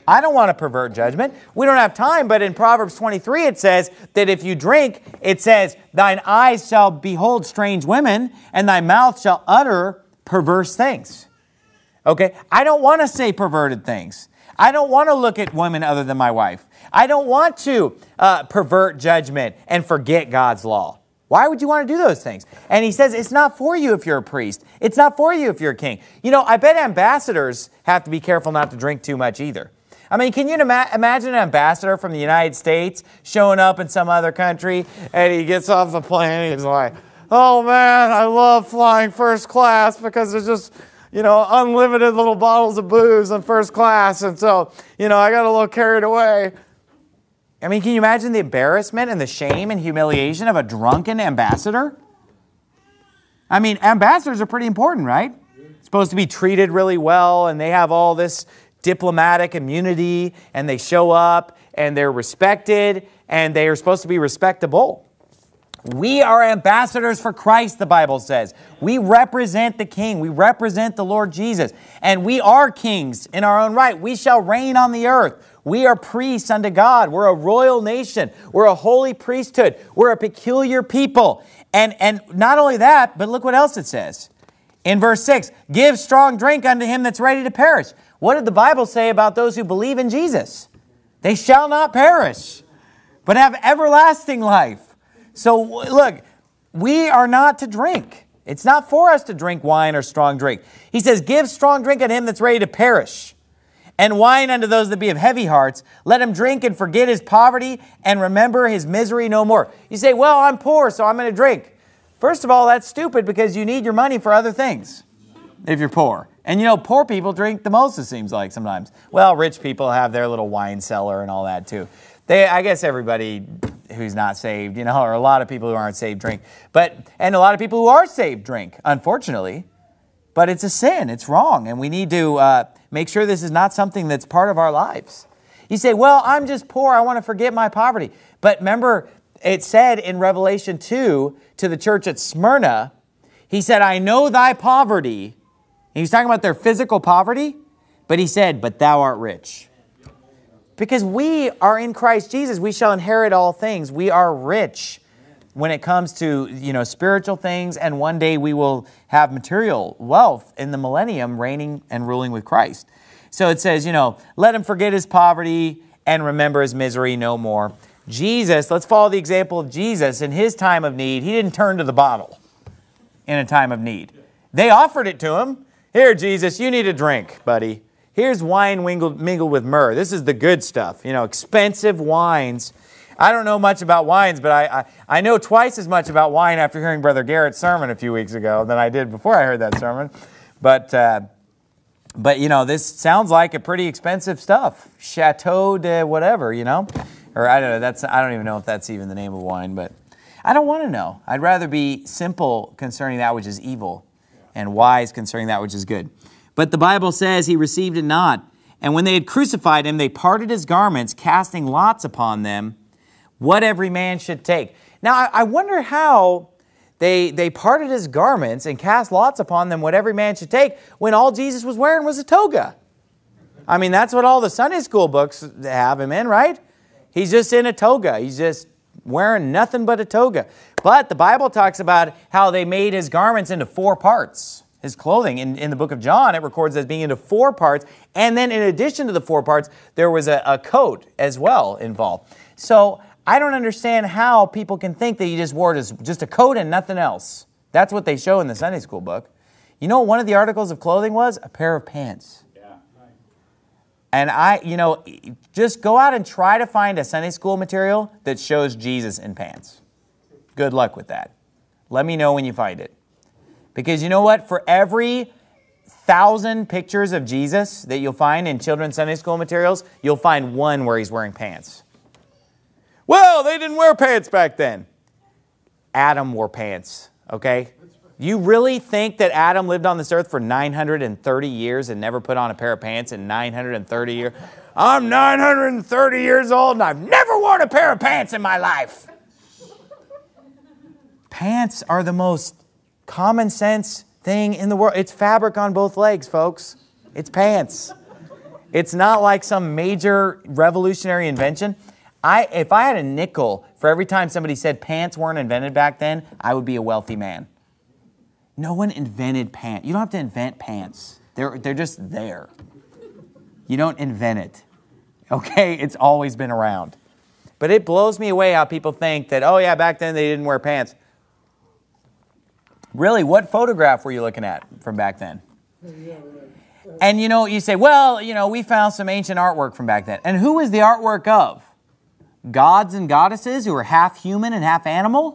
I don't want to pervert judgment. We don't have time, but in Proverbs twenty-three it says that if you drink, it says, thine eyes shall behold strange women, and thy mouth shall utter perverse things. Okay? I don't want to say perverted things. I don't want to look at women other than my wife. I don't want to uh, pervert judgment and forget God's law. Why would you want to do those things? And he says it's not for you if you're a priest. It's not for you if you're a king. You know, I bet ambassadors have to be careful not to drink too much either. I mean, can you ima- imagine an ambassador from the United States showing up in some other country, and he gets off the plane and he's like, oh man, I love flying first class because there's just, you know, unlimited little bottles of booze in first class, and so, you know, I got a little carried away. I mean, can you imagine the embarrassment and the shame and humiliation of a drunken ambassador? I mean, ambassadors are pretty important, right? Supposed to be treated really well, and they have all this diplomatic immunity, and they show up, and they're respected, and they are supposed to be respectable. We are ambassadors for Christ, the Bible says. We represent the King. We represent the Lord Jesus. And we are kings in our own right. We shall reign on the earth. We are priests unto God. We're a royal nation. We're a holy priesthood. We're a peculiar people. And, and not only that, but look what else it says. In verse six, give strong drink unto him that's ready to perish. What did the Bible say about those who believe in Jesus? They shall not perish, but have everlasting life. So look, we are not to drink. It's not for us to drink wine or strong drink. He says, give strong drink unto him that's ready to perish, and wine unto those that be of heavy hearts. Let him drink and forget his poverty and remember his misery no more. You say, well, I'm poor, so I'm going to drink. First of all, that's stupid because you need your money for other things if you're poor. And you know, poor people drink the most, it seems like sometimes. Well, rich people have their little wine cellar and all that too. They, I guess everybody who's not saved, you know, or a lot of people who aren't saved drink. But, and a lot of people who are saved drink, unfortunately. But it's a sin, it's wrong, and we need to uh, make sure this is not something that's part of our lives. You say, well, I'm just poor, I want to forget my poverty. But remember, it said in Revelation two to the church at Smyrna, he said, I know thy poverty. He was talking about their physical poverty, but he said, but thou art rich. Because we are in Christ Jesus, we shall inherit all things. We are rich when it comes to, you know, spiritual things, and one day we will have material wealth in the millennium reigning and ruling with Christ. So it says, you know, let him forget his poverty and remember his misery no more. Jesus, let's follow the example of Jesus. In his time of need, he didn't turn to the bottle in a time of need. They offered it to him. Here, Jesus, you need a drink, buddy. Here's wine mingled, mingled with myrrh. This is the good stuff, you know, expensive wines. I don't know much about wines, but I, I, I know twice as much about wine after hearing Brother Garrett's sermon a few weeks ago than I did before I heard that sermon. But, uh, but you know, this sounds like a pretty expensive stuff. Chateau de whatever, you know. Or I don't know, that's, I don't even know if that's even the name of wine, but I don't want to know. I'd rather be simple concerning that which is evil and wise concerning that which is good. But the Bible says he received it not. And when they had crucified him, they parted his garments, casting lots upon them, what every man should take. Now, I wonder how they, they parted his garments and cast lots upon them, what every man should take, when all Jesus was wearing was a toga. I mean, that's what all the Sunday school books have him in, right? He's just in a toga. He's just wearing nothing but a toga. But the Bible talks about how they made his garments into four parts. His clothing, in, in the book of John, it records as being into four parts. And then in addition to the four parts, there was a, a coat as well involved. So I don't understand how people can think that he just wore just, just a coat and nothing else. That's what they show in the Sunday school book. You know what one of the articles of clothing was? A pair of pants. Yeah. And I, you know, just go out and try to find a Sunday school material that shows Jesus in pants. Good luck with that. Let me know when you find it. Because you know what? For every thousand pictures of Jesus that you'll find in children's Sunday school materials, you'll find one where he's wearing pants. Well, they didn't wear pants back then. Adam wore pants, okay? You really think that Adam lived on this earth for nine hundred thirty years and never put on a pair of pants in nine hundred thirty years? I'm nine hundred thirty years old and I've never worn a pair of pants in my life. Pants are the most common sense thing in the world. It's fabric on both legs, folks. It's pants. It's not like some major revolutionary invention. I, if I had a nickel for every time somebody said pants weren't invented back then, I would be a wealthy man. No one invented pants. You don't have to invent pants. They're, they're just there. You don't invent it. Okay? It's always been around. But it blows me away how people think that, oh yeah, back then they didn't wear pants. Really, what photograph were you looking at from back then? And you know, you say, well, you know, we found some ancient artwork from back then. And who is the artwork of? Gods and goddesses who are half human and half animal?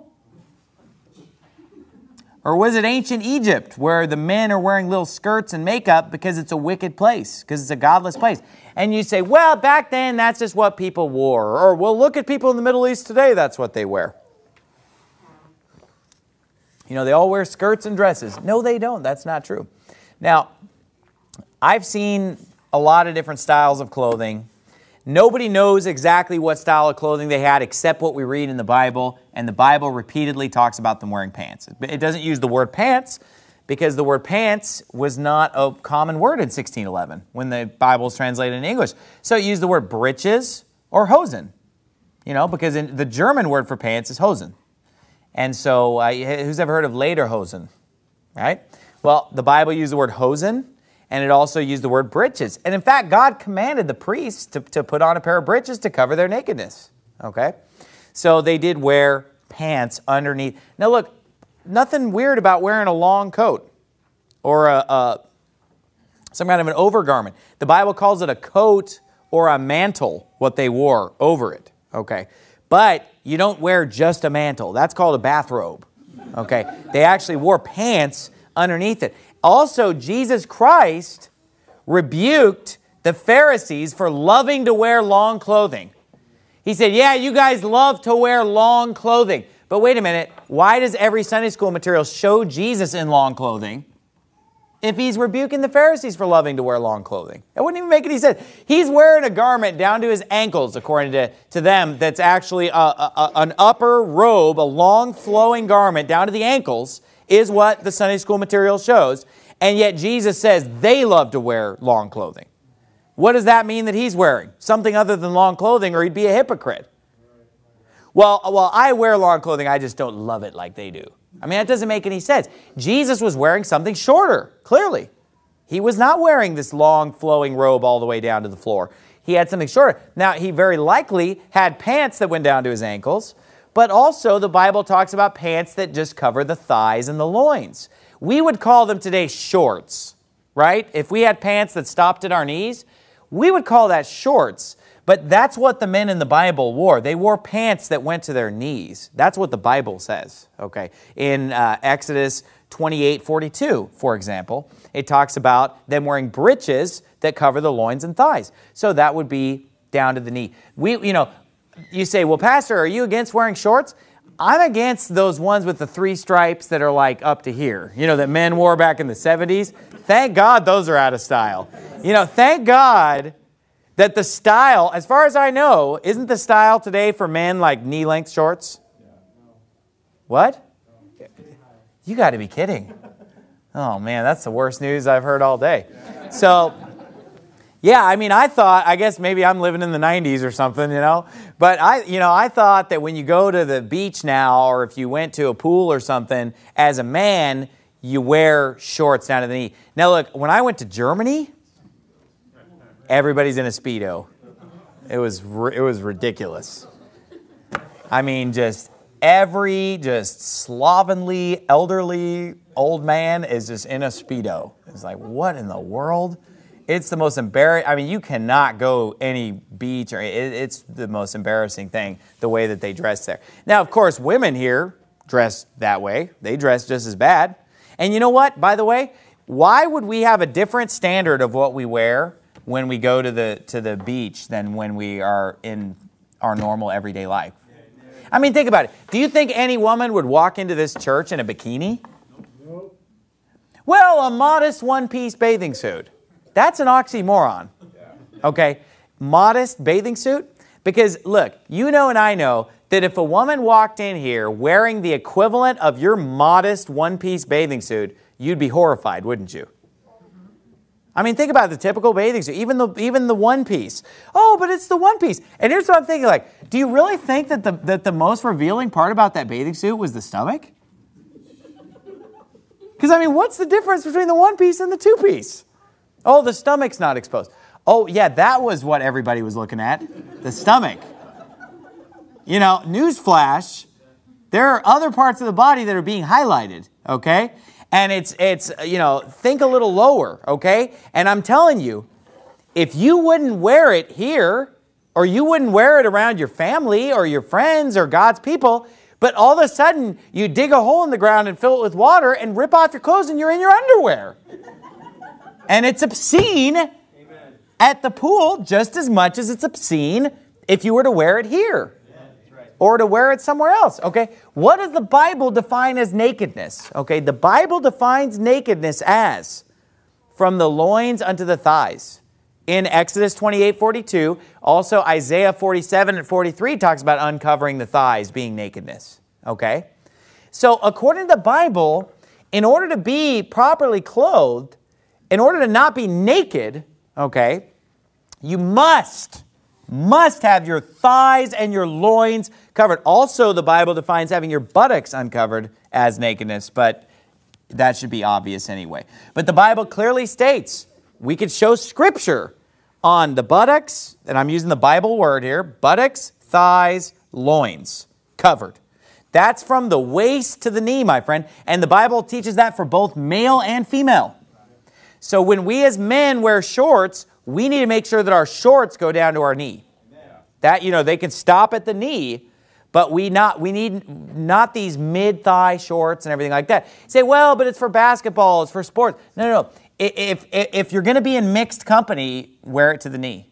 Or was it ancient Egypt where the men are wearing little skirts and makeup because it's a wicked place, because it's a godless place? And you say, well, back then that's just what people wore. Or, well, look at people in the Middle East today, that's what they wear. You know, they all wear skirts and dresses. No, they don't. That's not true. Now, I've seen a lot of different styles of clothing. Nobody knows exactly what style of clothing they had except what we read in the Bible, and the Bible repeatedly talks about them wearing pants. It doesn't use the word pants because the word pants was not a common word in sixteen eleven when the Bible was translated in English. So it used the word breeches or hosen, you know, because in, the German word for pants is hosen. And so uh, who's ever heard of lederhosen, right? Well, the Bible used the word hosen, and it also used the word breeches. And in fact, God commanded the priests to, to put on a pair of breeches to cover their nakedness. Okay? So they did wear pants underneath. Now look, nothing weird about wearing a long coat or a, a, some kind of an overgarment. The Bible calls it a coat or a mantle, what they wore over it. Okay? But you don't wear just a mantle. That's called a bathrobe. Okay? They actually wore pants underneath it. Also, Jesus Christ rebuked the Pharisees for loving to wear long clothing. He said, yeah, you guys love to wear long clothing. But wait a minute, why does every Sunday school material show Jesus in long clothing if he's rebuking the Pharisees for loving to wear long clothing? It wouldn't even make any sense. He's wearing a garment down to his ankles, according to, to them, that's actually a, a, a, an upper robe, a long flowing garment down to the ankles, is what the Sunday school material shows. And yet Jesus says they love to wear long clothing. What does that mean that he's wearing? Something other than long clothing, or he'd be a hypocrite. Well, well, I wear long clothing, I just don't love it like they do. I mean, that doesn't make any sense. Jesus was wearing something shorter, clearly. He was not wearing this long flowing robe all the way down to the floor. He had something shorter. Now, he very likely had pants that went down to his ankles, but also the Bible talks about pants that just cover the thighs and the loins. We would call them today shorts, right? If we had pants that stopped at our knees, we would call that shorts. But that's what the men in the Bible wore. They wore pants that went to their knees. That's what the Bible says, okay? In uh, Exodus twenty-eight forty-two, for example, it talks about them wearing breeches that cover the loins and thighs. So that would be down to the knee. We, you know, you say, well, Pastor, are you against wearing shorts? I'm against those ones with the three stripes that are like up to here, you know, that men wore back in the seventies. Thank God those are out of style. You know, thank God that the style, as far as I know, isn't the style today for men like knee-length shorts? What? You got to be kidding. Oh, man, that's the worst news I've heard all day. So, yeah, I mean, I thought, I guess maybe I'm living in the nineties or something, you know. But, I, you know, I thought that when you go to the beach now, or if you went to a pool or something, as a man, you wear shorts down to the knee. Now, look, when I went to Germany, everybody's in a Speedo. It was, it was ridiculous. I mean, just every just slovenly, elderly old man is just in a Speedo. It's like, what in the world? It's the most embarrassing. I mean, you cannot go any beach, or it, it's the most embarrassing thing, the way that they dress there. Now, of course, women here dress that way. They dress just as bad. And you know what, by the way? Why would we have a different standard of what we wear when we go to the to the beach than when we are in our normal everyday life? I mean, think about it. Do you think any woman would walk into this church in a bikini? No. Well, a modest one-piece bathing suit. That's an oxymoron. Okay? Modest bathing suit? Because, look, you know and I know that if a woman walked in here wearing the equivalent of your modest one-piece bathing suit, you'd be horrified, wouldn't you? I mean, think about the typical bathing suit, even the even the one piece. Oh, but it's the one piece. And here's what I'm thinking, like, do you really think that the that the most revealing part about that bathing suit was the stomach? Because, I mean, what's the difference between the one piece and the two piece? Oh, the stomach's not exposed. Oh, yeah, that was what everybody was looking at, the stomach. You know, newsflash, there are other parts of the body that are being highlighted, okay? And it's, it's you know, think a little lower, okay? And I'm telling you, if you wouldn't wear it here, or you wouldn't wear it around your family or your friends or God's people, but all of a sudden you dig a hole in the ground and fill it with water and rip off your clothes and you're in your underwear. And it's obscene Amen. At the pool just as much as it's obscene if you were to wear it here. Or to wear it somewhere else, okay? What does the Bible define as nakedness? Okay, the Bible defines nakedness as from the loins unto the thighs. In Exodus twenty-eight forty-two, also Isaiah forty-seven and forty-three talks about uncovering the thighs being nakedness, okay? So according to the Bible, in order to be properly clothed, in order to not be naked, okay, you must must have your thighs and your loins covered. Also, the Bible defines having your buttocks uncovered as nakedness, but that should be obvious anyway. But the Bible clearly states, we could show scripture on the buttocks, and I'm using the Bible word here, buttocks, thighs, loins, covered. That's from the waist to the knee, my friend, and the Bible teaches that for both male and female. So when we as men wear shorts, we need to make sure that our shorts go down to our knee. That, you know, they can stop at the knee, but we not we need not these mid-thigh shorts and everything like that. You say, well, but it's for basketball, it's for sports. No, no, no. If, if, if you're going to be in mixed company, wear it to the knee.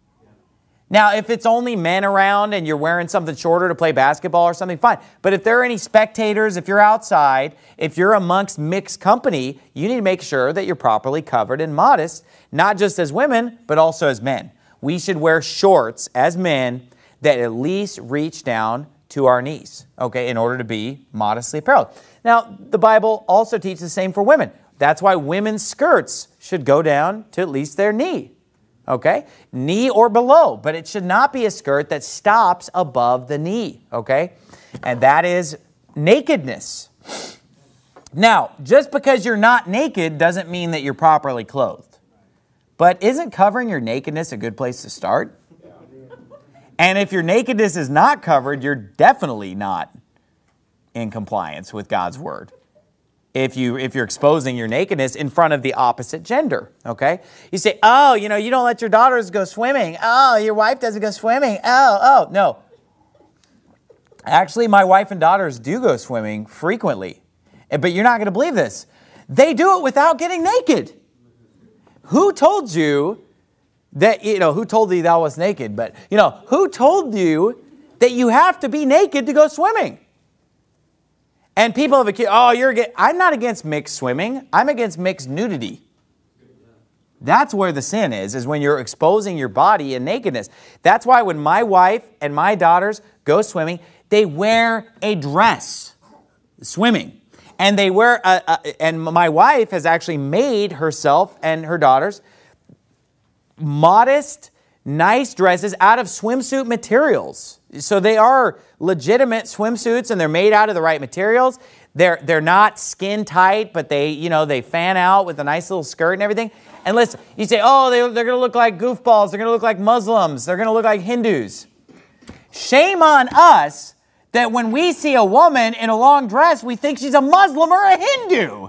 Now, if it's only men around and you're wearing something shorter to play basketball or something, fine. But if there are any spectators, if you're outside, if you're amongst mixed company, you need to make sure that you're properly covered and modest, not just as women, but also as men. We should wear shorts as men that at least reach down to our knees, okay, in order to be modestly apparelled. Now, the Bible also teaches the same for women. That's why women's skirts should go down to at least their knee. Okay? Knee or below, but it should not be a skirt that stops above the knee, okay? And that is nakedness. Now, just because you're not naked doesn't mean that you're properly clothed. But isn't covering your nakedness a good place to start? And if your nakedness is not covered, you're definitely not in compliance with God's word. If, you, if you're exposing your nakedness in front of the opposite gender, okay? You say, oh, you know, you don't let your daughters go swimming. Oh, your wife doesn't go swimming. Oh, oh, no. Actually, my wife and daughters do go swimming frequently. But you're not going to believe this. They do it without getting naked. Who told you that, you know, who told thee thou wast naked? But, you know, who told you that you have to be naked to go swimming? And people have accused, oh, you're against, I'm not against mixed swimming. I'm against mixed nudity. That's where the sin is, is when you're exposing your body in nakedness. That's why when my wife and my daughters go swimming, they wear a dress, swimming. And they wear, a, a, and my wife has actually made herself and her daughters modest, nice dresses out of swimsuit materials. So they are legitimate swimsuits and they're made out of the right materials. They're, they're not skin tight, but they, you know, they fan out with a nice little skirt and everything. And listen, you say, oh, they, they're going to look like goofballs. They're going to look like Muslims. They're going to look like Hindus. Shame on us that when we see a woman in a long dress, we think she's a Muslim or a Hindu.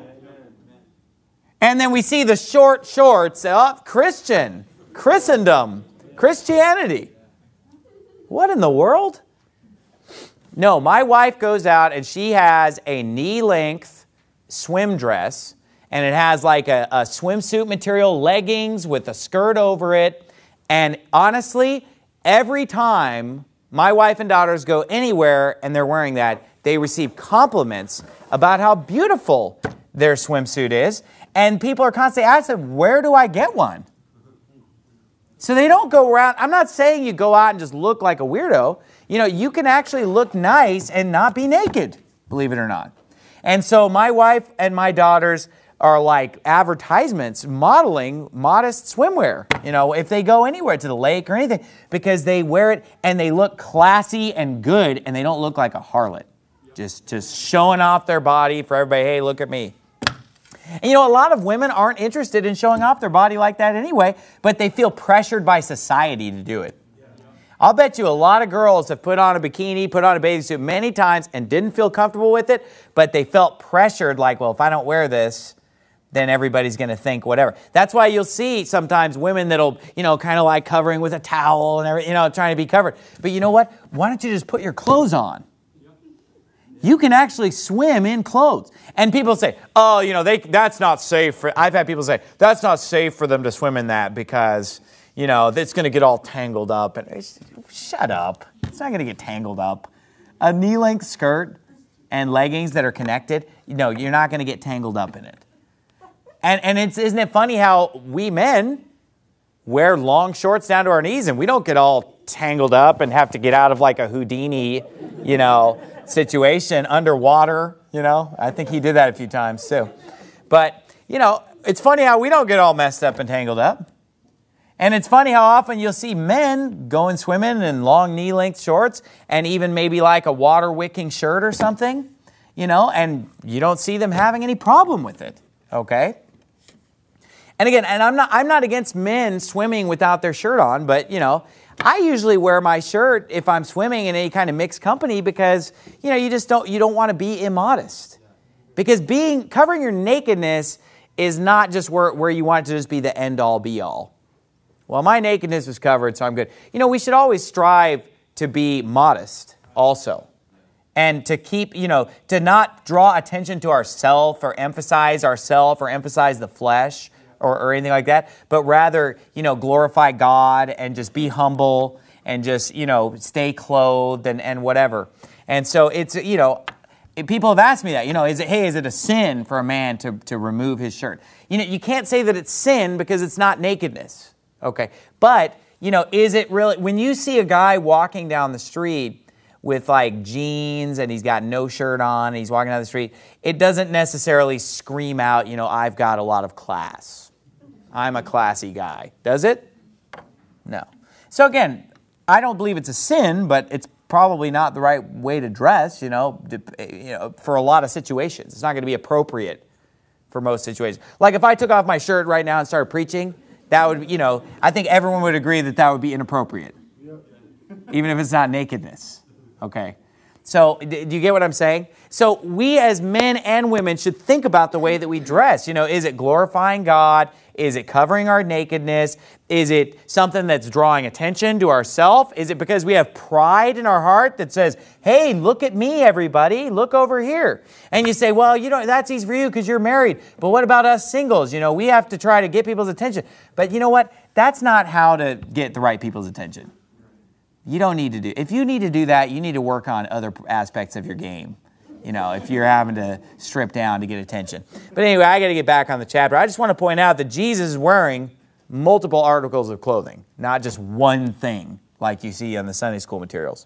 And then we see the short shorts, oh, Christian, Christendom, Christianity. What in the world? No, my wife goes out and she has a knee-length swim dress, and it has like a, a swimsuit material leggings with a skirt over it. And honestly, every time my wife and daughters go anywhere and they're wearing that, they receive compliments about how beautiful their swimsuit is. And people are constantly asking, where do I get one? So they don't go around. I'm not saying you go out and just look like a weirdo. You know, you can actually look nice and not be naked, believe it or not. And so my wife and my daughters are like advertisements modeling modest swimwear, you know, if they go anywhere to the lake or anything, because they wear it and they look classy and good and they don't look like a harlot. Just, just showing off their body for everybody, hey, look at me. And you know, a lot of women aren't interested in showing off their body like that anyway, but they feel pressured by society to do it. I'll bet you a lot of girls have put on a bikini, put on a bathing suit many times and didn't feel comfortable with it, but they felt pressured like, well, if I don't wear this, then everybody's going to think whatever. That's why you'll see sometimes women that'll, you know, kind of like covering with a towel and everything, you know, trying to be covered. But you know what? Why don't you just put your clothes on? You can actually swim in clothes. And people say, oh, you know, they that's not safe for, I've had people say, that's not safe for them to swim in that because, you know, it's going to get all tangled up. And it's, shut up. It's not going to get tangled up. A knee-length skirt and leggings that are connected, you know, you're not going to get tangled up in it. And, and it's, isn't it funny how we men wear long shorts down to our knees and we don't get all tangled up and have to get out of like a Houdini, you know, situation underwater, you know. I think he did that a few times too. But, you know, it's funny how we don't get all messed up and tangled up. And it's funny how often you'll see men going swimming in long knee-length shorts and even maybe like a water-wicking shirt or something, you know, and you don't see them having any problem with it, okay? And again, and I'm not I'm not against men swimming without their shirt on, but, you know, I usually wear my shirt if I'm swimming in any kind of mixed company because, you know, you just don't you don't want to be immodest. Because being covering your nakedness is not just where, where you want it to just be the end-all, be-all. Well, my nakedness was covered, so I'm good. You know, we should always strive to be modest also. And to keep, you know, to not draw attention to ourself or emphasize ourself or emphasize the flesh or, or anything like that, but rather, you know, glorify God and just be humble and just, you know, stay clothed and, and whatever. And so it's, you know, people have asked me that, you know, is it, hey, is it a sin for a man to, to remove his shirt? You know, you can't say that it's sin because it's not nakedness. Okay, but, you know, is it really, when you see a guy walking down the street with like jeans and he's got no shirt on and he's walking down the street, it doesn't necessarily scream out, you know, I've got a lot of class. I'm a classy guy. Does it? No. So again, I don't believe it's a sin, but it's probably not the right way to dress, you know, you know, for a lot of situations. It's not going to be appropriate for most situations. Like if I took off my shirt right now and started preaching, that would, you know, I think everyone would agree that that would be inappropriate, even if it's not nakedness, okay? So do you get what I'm saying? So we as men and women should think about the way that we dress. You know, is it glorifying God? Is it covering our nakedness? Is it something that's drawing attention to ourselves? Is it because we have pride in our heart that says, hey, look at me, everybody, look over here? And you say, well, you know, that's easy for you because you're married. But what about us singles? You know, we have to try to get people's attention. But you know what? That's not how to get the right people's attention. You don't need to do, if you need to do that, you need to work on other aspects of your game. You know, if you're having to strip down to get attention. But anyway, I got to get back on the chapter. I just want to point out that Jesus is wearing multiple articles of clothing, not just one thing like you see on the Sunday school materials.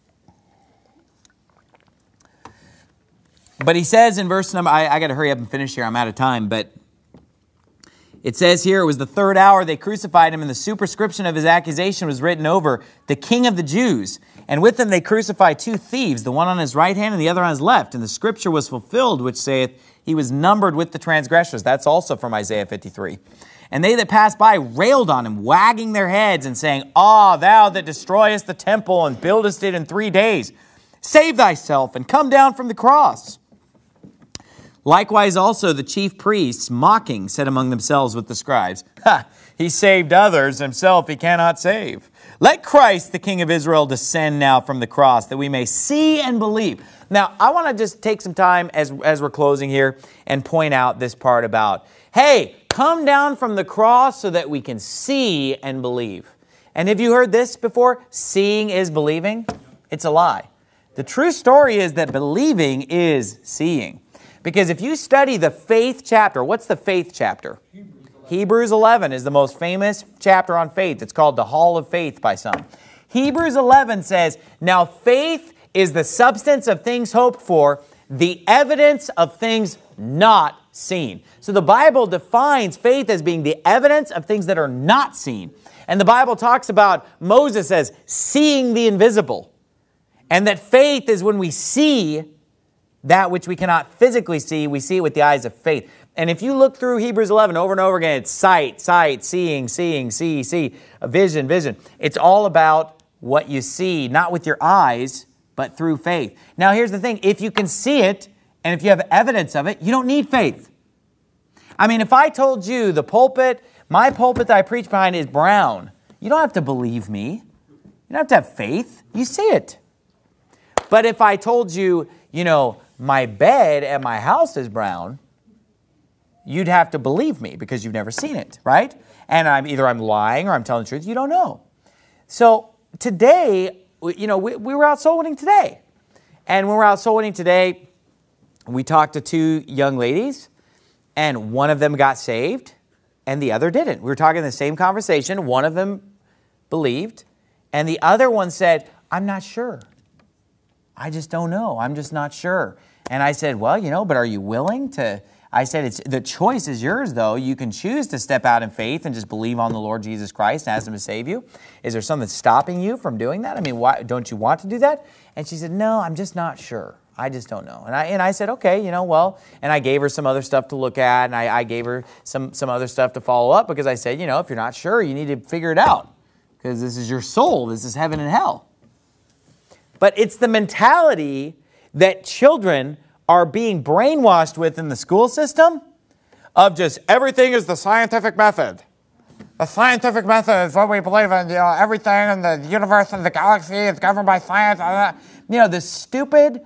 But he says in verse number, I, I got to hurry up and finish here. I'm out of time, but it says here, it was the third hour they crucified him, and the superscription of his accusation was written over, the King of the Jews. And with him they crucified two thieves, the one on his right hand and the other on his left. And the scripture was fulfilled, which saith, he was numbered with the transgressors. That's also from Isaiah fifty-three. And they that passed by railed on him, wagging their heads and saying, Ah, thou that destroyest the temple and buildest it in three days, save thyself and come down from the cross. Likewise also the chief priests, mocking, said among themselves with the scribes, Ha! He saved others, himself he cannot save. Let Christ, the King of Israel, descend now from the cross, that we may see and believe. Now, I want to just take some time as, as we're closing here and point out this part about, hey, come down from the cross so that we can see and believe. And have you heard this before? Seeing is believing? It's a lie. The true story is that believing is seeing. Because if you study the faith chapter, what's the faith chapter? Hebrews eleven is the most famous chapter on faith. It's called the Hall of Faith by some. Hebrews eleven says, now faith is the substance of things hoped for, the evidence of things not seen. So the Bible defines faith as being the evidence of things that are not seen. And the Bible talks about Moses as seeing the invisible. And that faith is when we see that which we cannot physically see, we see it with the eyes of faith. And if you look through Hebrews eleven over and over again, it's sight, sight, seeing, seeing, see, see, a vision, vision. It's all about what you see, not with your eyes, but through faith. Now here's the thing, if you can see it, and if you have evidence of it, you don't need faith. I mean, if I told you the pulpit, my pulpit that I preach behind is brown, you don't have to believe me. You don't have to have faith. You see it. But if I told you, you know, my bed at my house is brown, you'd have to believe me because you've never seen it, right? And I'm either I'm lying or I'm telling the truth. You don't know. So today, you know, we, we were out soul winning today. And when we were out soul winning today, we talked to two young ladies, and one of them got saved and the other didn't. We were talking the same conversation. One of them believed, and the other one said, I'm not sure. I just don't know. I'm just not sure. And I said, well, you know, but are you willing to... I said, it's the choice is yours, though. You can choose to step out in faith and just believe on the Lord Jesus Christ and ask Him to save you. Is there something stopping you from doing that? I mean, why don't you want to do that? And she said, no, I'm just not sure. I just don't know. And I and I said, okay, you know, well, and I gave her some other stuff to look at, and I, I gave her some, some other stuff to follow up, because I said, you know, if you're not sure, you need to figure it out, because this is your soul. This is heaven and hell. But it's the mentality that children are being brainwashed with in the school system of just everything is the scientific method. The scientific method is what we believe in. You know, everything in the universe and the galaxy is governed by science. You know, this stupid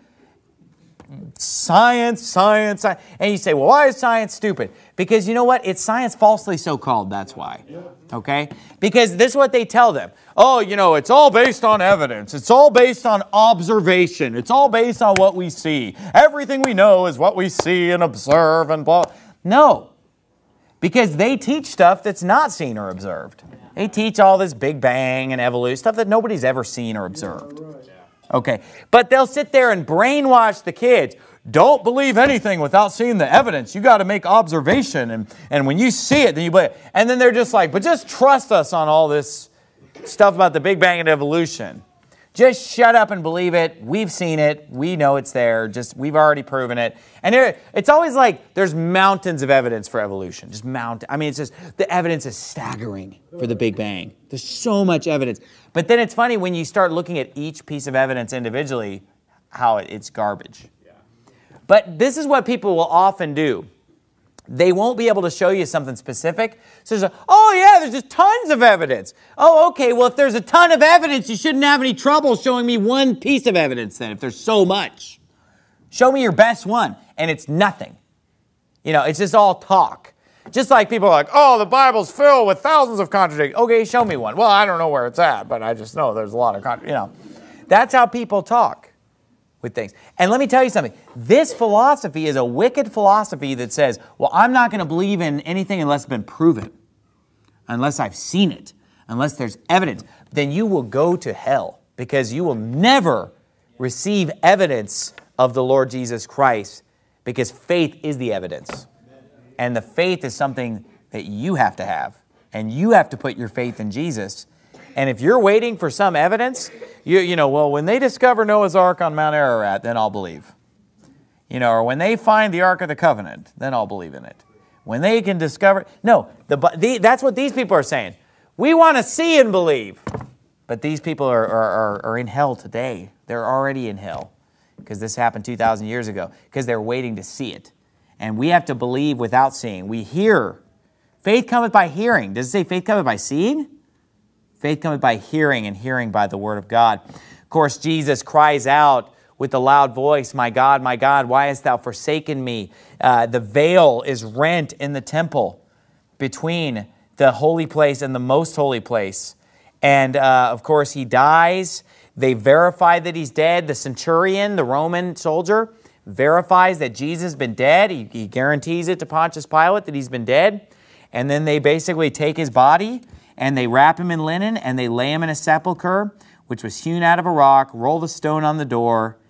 science, science, science. And you say, well, why is science stupid? Because you know what? It's science falsely so-called. That's why. Okay? Because this is what they tell them. Oh, you know, it's all based on evidence. It's all based on observation. It's all based on what we see. Everything we know is what we see and observe and blah. No. Because they teach stuff that's not seen or observed. They teach all this Big Bang and evolution, stuff that nobody's ever seen or observed. Okay. But they'll sit there and brainwash the kids. Don't believe anything without seeing the evidence. You got to make observation. And, and when you see it, then you believe it. And then they're just like, but just trust us on all this stuff about the Big Bang and evolution. Just shut up and believe it. We've seen it. We know it's there. Just we've already proven it. And there, it's always like there's mountains of evidence for evolution. Just mountain. I mean, it's just the evidence is staggering for the Big Bang. There's so much evidence. But then it's funny when you start looking at each piece of evidence individually, how it, it's garbage. Yeah. But this is what people will often do. They won't be able to show you something specific. So there's a, oh yeah, there's just tons of evidence. Oh, okay, well if there's a ton of evidence, you shouldn't have any trouble showing me one piece of evidence then, if there's so much. Show me your best one, and it's nothing. You know, it's just all talk. Just like people are like, oh, the Bible's filled with thousands of contradictions. Okay, show me one. Well, I don't know where it's at, but I just know there's a lot of contradictions. You know, that's how people talk with things. And let me tell you something. This philosophy is a wicked philosophy that says, well, I'm not going to believe in anything unless it's been proven, unless I've seen it, unless there's evidence. Then you will go to hell, because you will never receive evidence of the Lord Jesus Christ, because faith is the evidence. And the faith is something that you have to have, and you have to put your faith in Jesus. And if you're waiting for some evidence, you, you know, well, when they discover Noah's Ark on Mount Ararat, then I'll believe. You know, or when they find the Ark of the Covenant, then I'll believe in it. When they can discover... No, the, the, that's what these people are saying. We want to see and believe. But these people are, are, are in hell today. They're already in hell, because this happened two thousand years ago, because they're waiting to see it. And we have to believe without seeing. We hear. Faith cometh by hearing. Does it say faith cometh by seeing? Faith cometh by hearing, and hearing by the word of God. Of course, Jesus cries out with a loud voice, my God, my God, why hast thou forsaken me? Uh, the veil is rent in the temple between the holy place and the most holy place. And uh, of course, he dies. They verify that he's dead. The centurion, the Roman soldier, verifies that Jesus has been dead. He, he guarantees it to Pontius Pilate that he's been dead. And then they basically take his body, and they wrap him in linen, and they lay him in a sepulcher, which was hewn out of a rock, roll the stone on the door,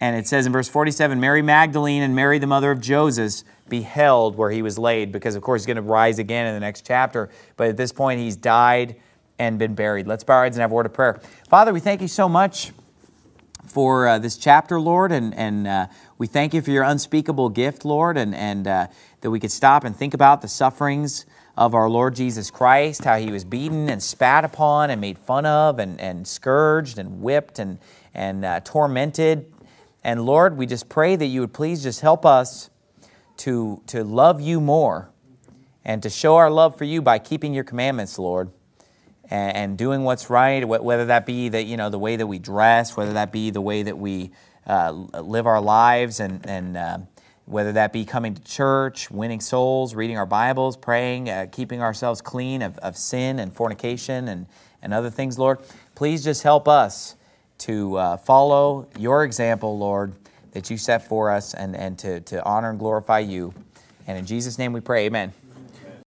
And it says in verse forty-seven, Mary Magdalene and Mary, the mother of Joseph, beheld where he was laid, because of course he's going to rise again in the next chapter. But at this point, he's died and been buried. Let's bow our heads and have a word of prayer. Father, we thank you so much for uh, this chapter, Lord, and, and uh, we thank you for your unspeakable gift, Lord, and, and uh, that we could stop and think about the sufferings of our Lord Jesus Christ, how he was beaten and spat upon and made fun of and, and scourged and whipped and, and uh, tormented. And Lord, we just pray that you would please just help us to, to love you more and to show our love for you by keeping your commandments, Lord, and, and doing what's right, whether that be the, you know, the way that we dress, whether that be the way that we uh, live our lives, and, and uh, whether that be coming to church, winning souls, reading our Bibles, praying, uh, keeping ourselves clean of, of sin and fornication and, and other things, Lord. Please just help us to uh, follow your example, Lord, that you set for us, and, and to, to honor and glorify you. And in Jesus' name we pray, amen.